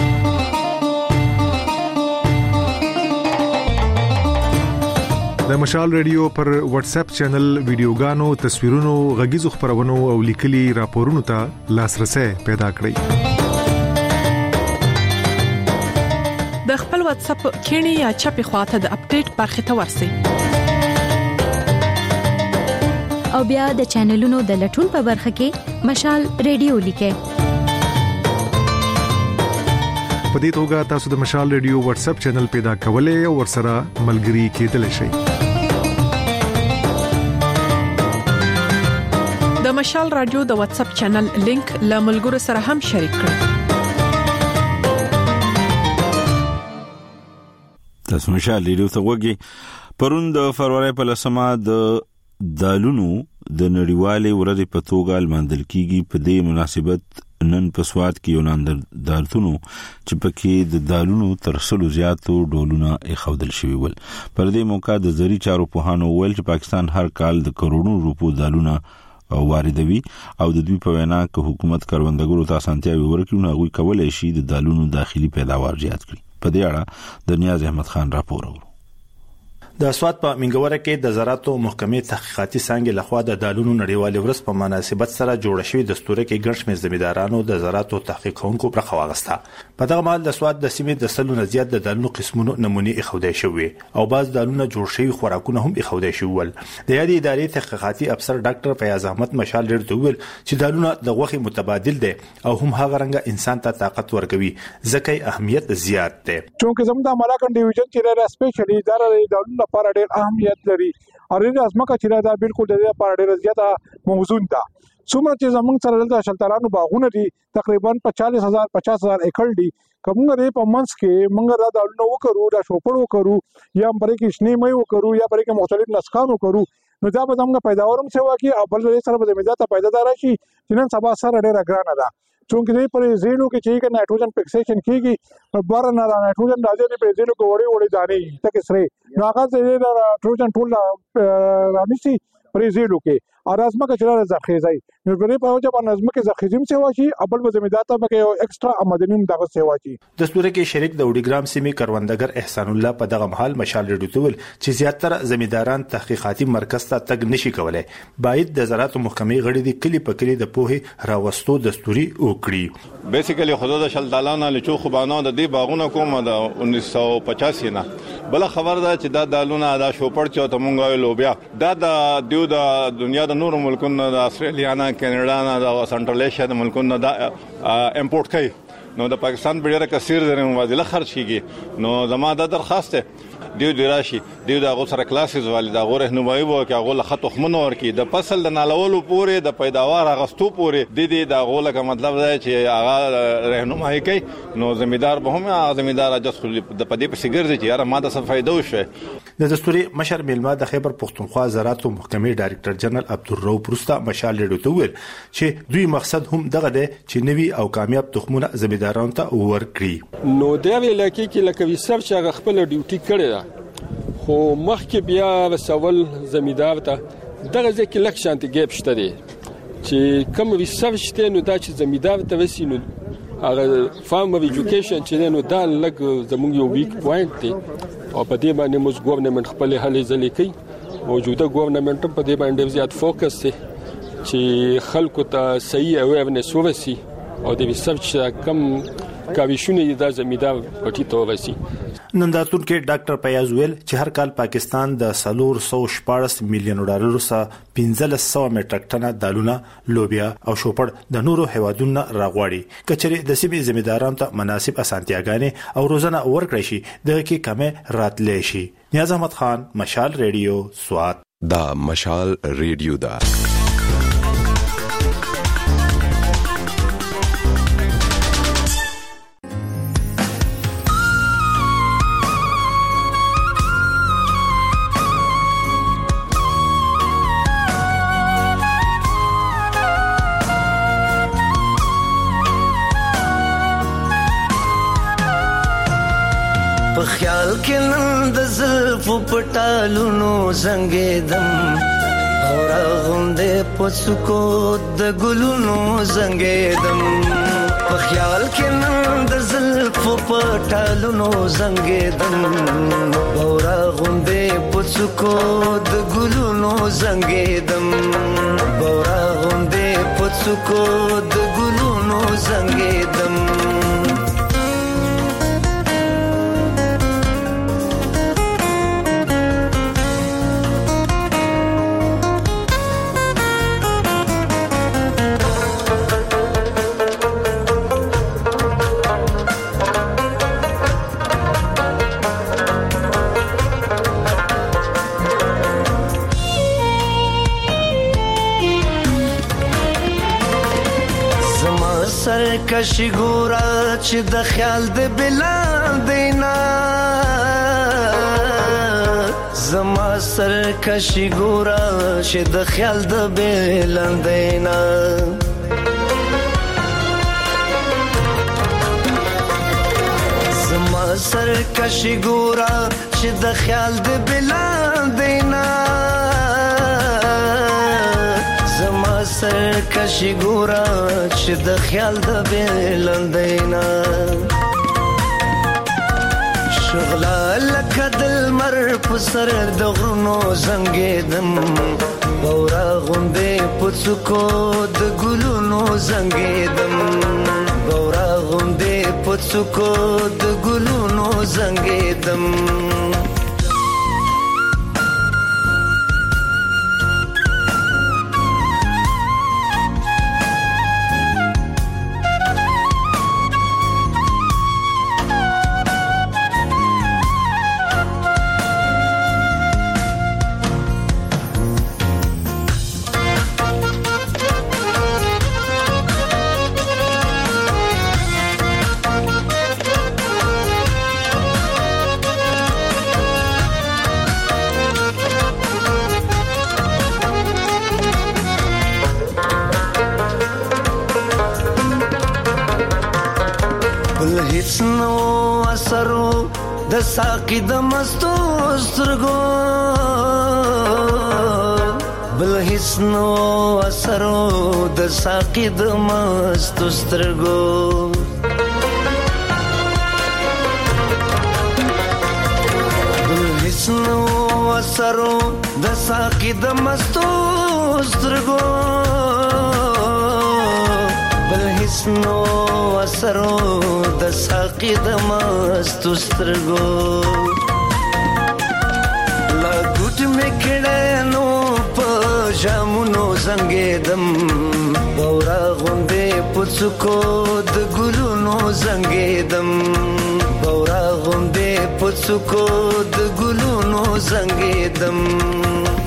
د مشال ریډیو پر واتس اپ چینل ویډیوګانو تصویرونو غږیزو خبرونو او لیکلي راپورونو ته لاسرسي پیدا کړئ د خپل واتس اپ کینی یا چپی خواته د اپډیټ برخه ته ورسئ او بیا د چینلونو د لټون په برخه کې مشال ریډیو لیکئ په دې توګه تاسو د مشال ریډیو واتس اپ چینل پیدا کولای او ورسره ملګري کېدلی شئ د مشال رادیو د واتس اپ چینل لینک له ملګرو سره هم شریک کړئ تاسو مشال ریډیو ته وګورئ پرون د فروری په لسمه د دالونو د نړیوالې ورځې په توګه لمانځل کیږي په دې مناسبت نن په سواد کې یو ناندرتونو چې پکې د دالونو تر څلو زیاتو ډولونه اخودل شوی ول پر دې موقع د زری چارو په هانو ول چې پاکستان هر کال د کروڑونو روپو دالونه واردوي او د دوی په وینا کې حکومت کروندګرو ته اسانتیاوي ورکړي نو هغه کولای شي د دالونو داخلي پیداوار زیات کړي په دې اړه د نیاز احمد خان راپور ورو د اسوات په منګوره کې د زراعت محکمې تحقیقاتي څنګه لخوا د دالونو نړیوالې ورځ په مناسبت سره جوړ شوی دستور کې ګڼ شمېر زمیندارانو د زراعت تحقیق کوونکو برخه واغسته په دغه مهال د اسوات د سیمې د سلو نه زیات د دالونو قسمونو نمونه اخودای شوی او بعض دالونه جوړ شوی خوراکونه هم اخودای شول د یادې ادارې تحقیقاتي افسر ډاکټر فیاض احمد مشال ډیر دویل چې دالونه د غوخي متبادل دي او هم هغه رنګه انسان ته طاقت ورکوي ځکه اهمیت زیات ده چونکه زموږ د ملاکن ډیویژن کې را سپیشلی اداره دالونو لپاره ډېر اهمیت لري او ریډ ازمکه چې دا بالکل د دې لپاره ډېر زیاته موزون ده څومره چې زموږ سره د شلترانو باغونه دي تقریبا پچالیس هزار پچاس هزار ایکړ دي کومه دې په منځ کې موږ را دالونو وکړو دا شوپړ وکړو یا پرې کې شنه مې وکړو یا پرې کې مختلف نسخان وکړو نو دا به زموږ پیداوارم سیوا کې او بل سره به زمیندار ته پیدادار شي چې نن سبا سره ډېر ګرانه ده چونکه دې پرې زینو کې چې کې نایټروجن فکسیشن کیږي بار نه نایټروجن راځي په زینو کې وړي وړي دانې تک سره نو هغه دې نایټروجن ټول رانیسي پرې زینو کې ارازمه کې چې زخیزای نو په په وجه باندې ازمکه زخیزم سیوا شي ابل به زمیدار ته به یو ایکسترا آمدنیم دغه سیوا شي د ستوره کې شریک د وډیګرام سیمې کروندګر احسان الله په دغه محل مشال ریډیو ته ول چې زیاتره زمیداران تحقیقاتي مرکز ته تګ نشي کولای باید د زراعت محکمې غړي د کلی په کلی د پوهې راوستو دستوري وکړي بیسیکلی خدای د شل دالانه لچو خوبانو د دې باغونه کومه د انیس سو پچاسی نه بل خبر ده چې دا دالونه دا شوپړ چې ته مونږه لوبیا دا د دیو د دنیا د نورو ملکونو د استرالیا نه کینیډا نه د سنټرل ایشیا د ملکونو دا امپورټ کوي نو د پاکستان بډیره کثیر زره موازله خرج کیږي نو زموږ د درخواست دیو دی راشي دیو د غو سره کلاسز والي د غو رهنمایي وو کې غو لخت خمنو ورکی د فصل د نالولو پورې د پیداوار غستو پورې د دې د غو لکه مطلب دی چې هغه رهنمایي کوي نو زمیدار به هم هغه زمیدار اجازه خو د پدې په سیګر چې یاره ماده څه فائدہ وشه د دستوري مشر میلمه د خیبر پختونخوا زراعت محکمې ډایریکټر جنرال عبدالرؤف پروستا مشال ریډیو ته ویل چې دوی مقصد هم دغه دی چې نوي او کامیاب تخمونه زمیدارانو ته ورکړي نو دا ویل کې لکه وسر چې هغه خپل ډیوټي کړی خو مخکې بیا وسول زمیدار ته دغه ځکه لک شانتي ګیپ شته دي چې کوم ریسرچ ته نو دا چې زمیدار ته وسینو هغه فارمر ایجوکیشن چې نو دا لګ زموږ یو ویک پوینټ دی او په دې باندې موږ ګورنمنت خپل هلې ځلې کوي موجوده ګورنمنت په دې باندې زیات فوکس دی چې خلکو ته صحیح اویرنس ورسي او د ریسرچ کم کاویشونه د زمیدار پټی ته ورسي ننداتون کې ډاکټر پیاز ویل چې هر کال پاکستان د سلور سو شپاړس میلیون ډالر سره پنځه سو میټریک ټنه دالونه لوبیا او شوپړ د نورو هیوادونو راغواړي کچري د سیمې ذمہدارانو ته مناسب اسانتیاګانې او روزانه ورکړي شي دغه کې کمه راتلې شي نیاز احمد خان مشال ریډیو سوات دا مشال ریډیو دا خیال کې نن د زلفو پټالونو زنګېدم اور غوندې پڅکو د ګلونو زنګېدم په خیال کې نن د زلفو پټالونو زنګېدم اور غوندې پڅکو د ګلونو زنګېدم اور غوندې پڅکو د ګلونو زنګېدم کشي ګورا چې د خیال د بلان دینا زما سر کشي ګورا چې د خیال د بلان دینا زما سر کشي ګورا چې د خیال د بلان دینا سر کشي ګورا چې د خیال د بلندینا شغله لکه د لمر په سر د غرونو زنګېدم بورا غوندې په څوکو د ګلونو زنګېدم بورا غوندې په څوکو د ګلونو زنګېدم د ساقي د مستو سترګو بل هیڅ نو اثرو د ساقي د مست سترګو بل هیڅ نو اثرو د ساقي د مست سترګو بل هیڅ نو اثرو د ساقي د مست سترګو لا ګټ میکړه نو جامونو زنګېدم بورا غوندې پڅکو د ګلونو زنګېدم بورا غوندې پڅکو د ګلونو زنګېدم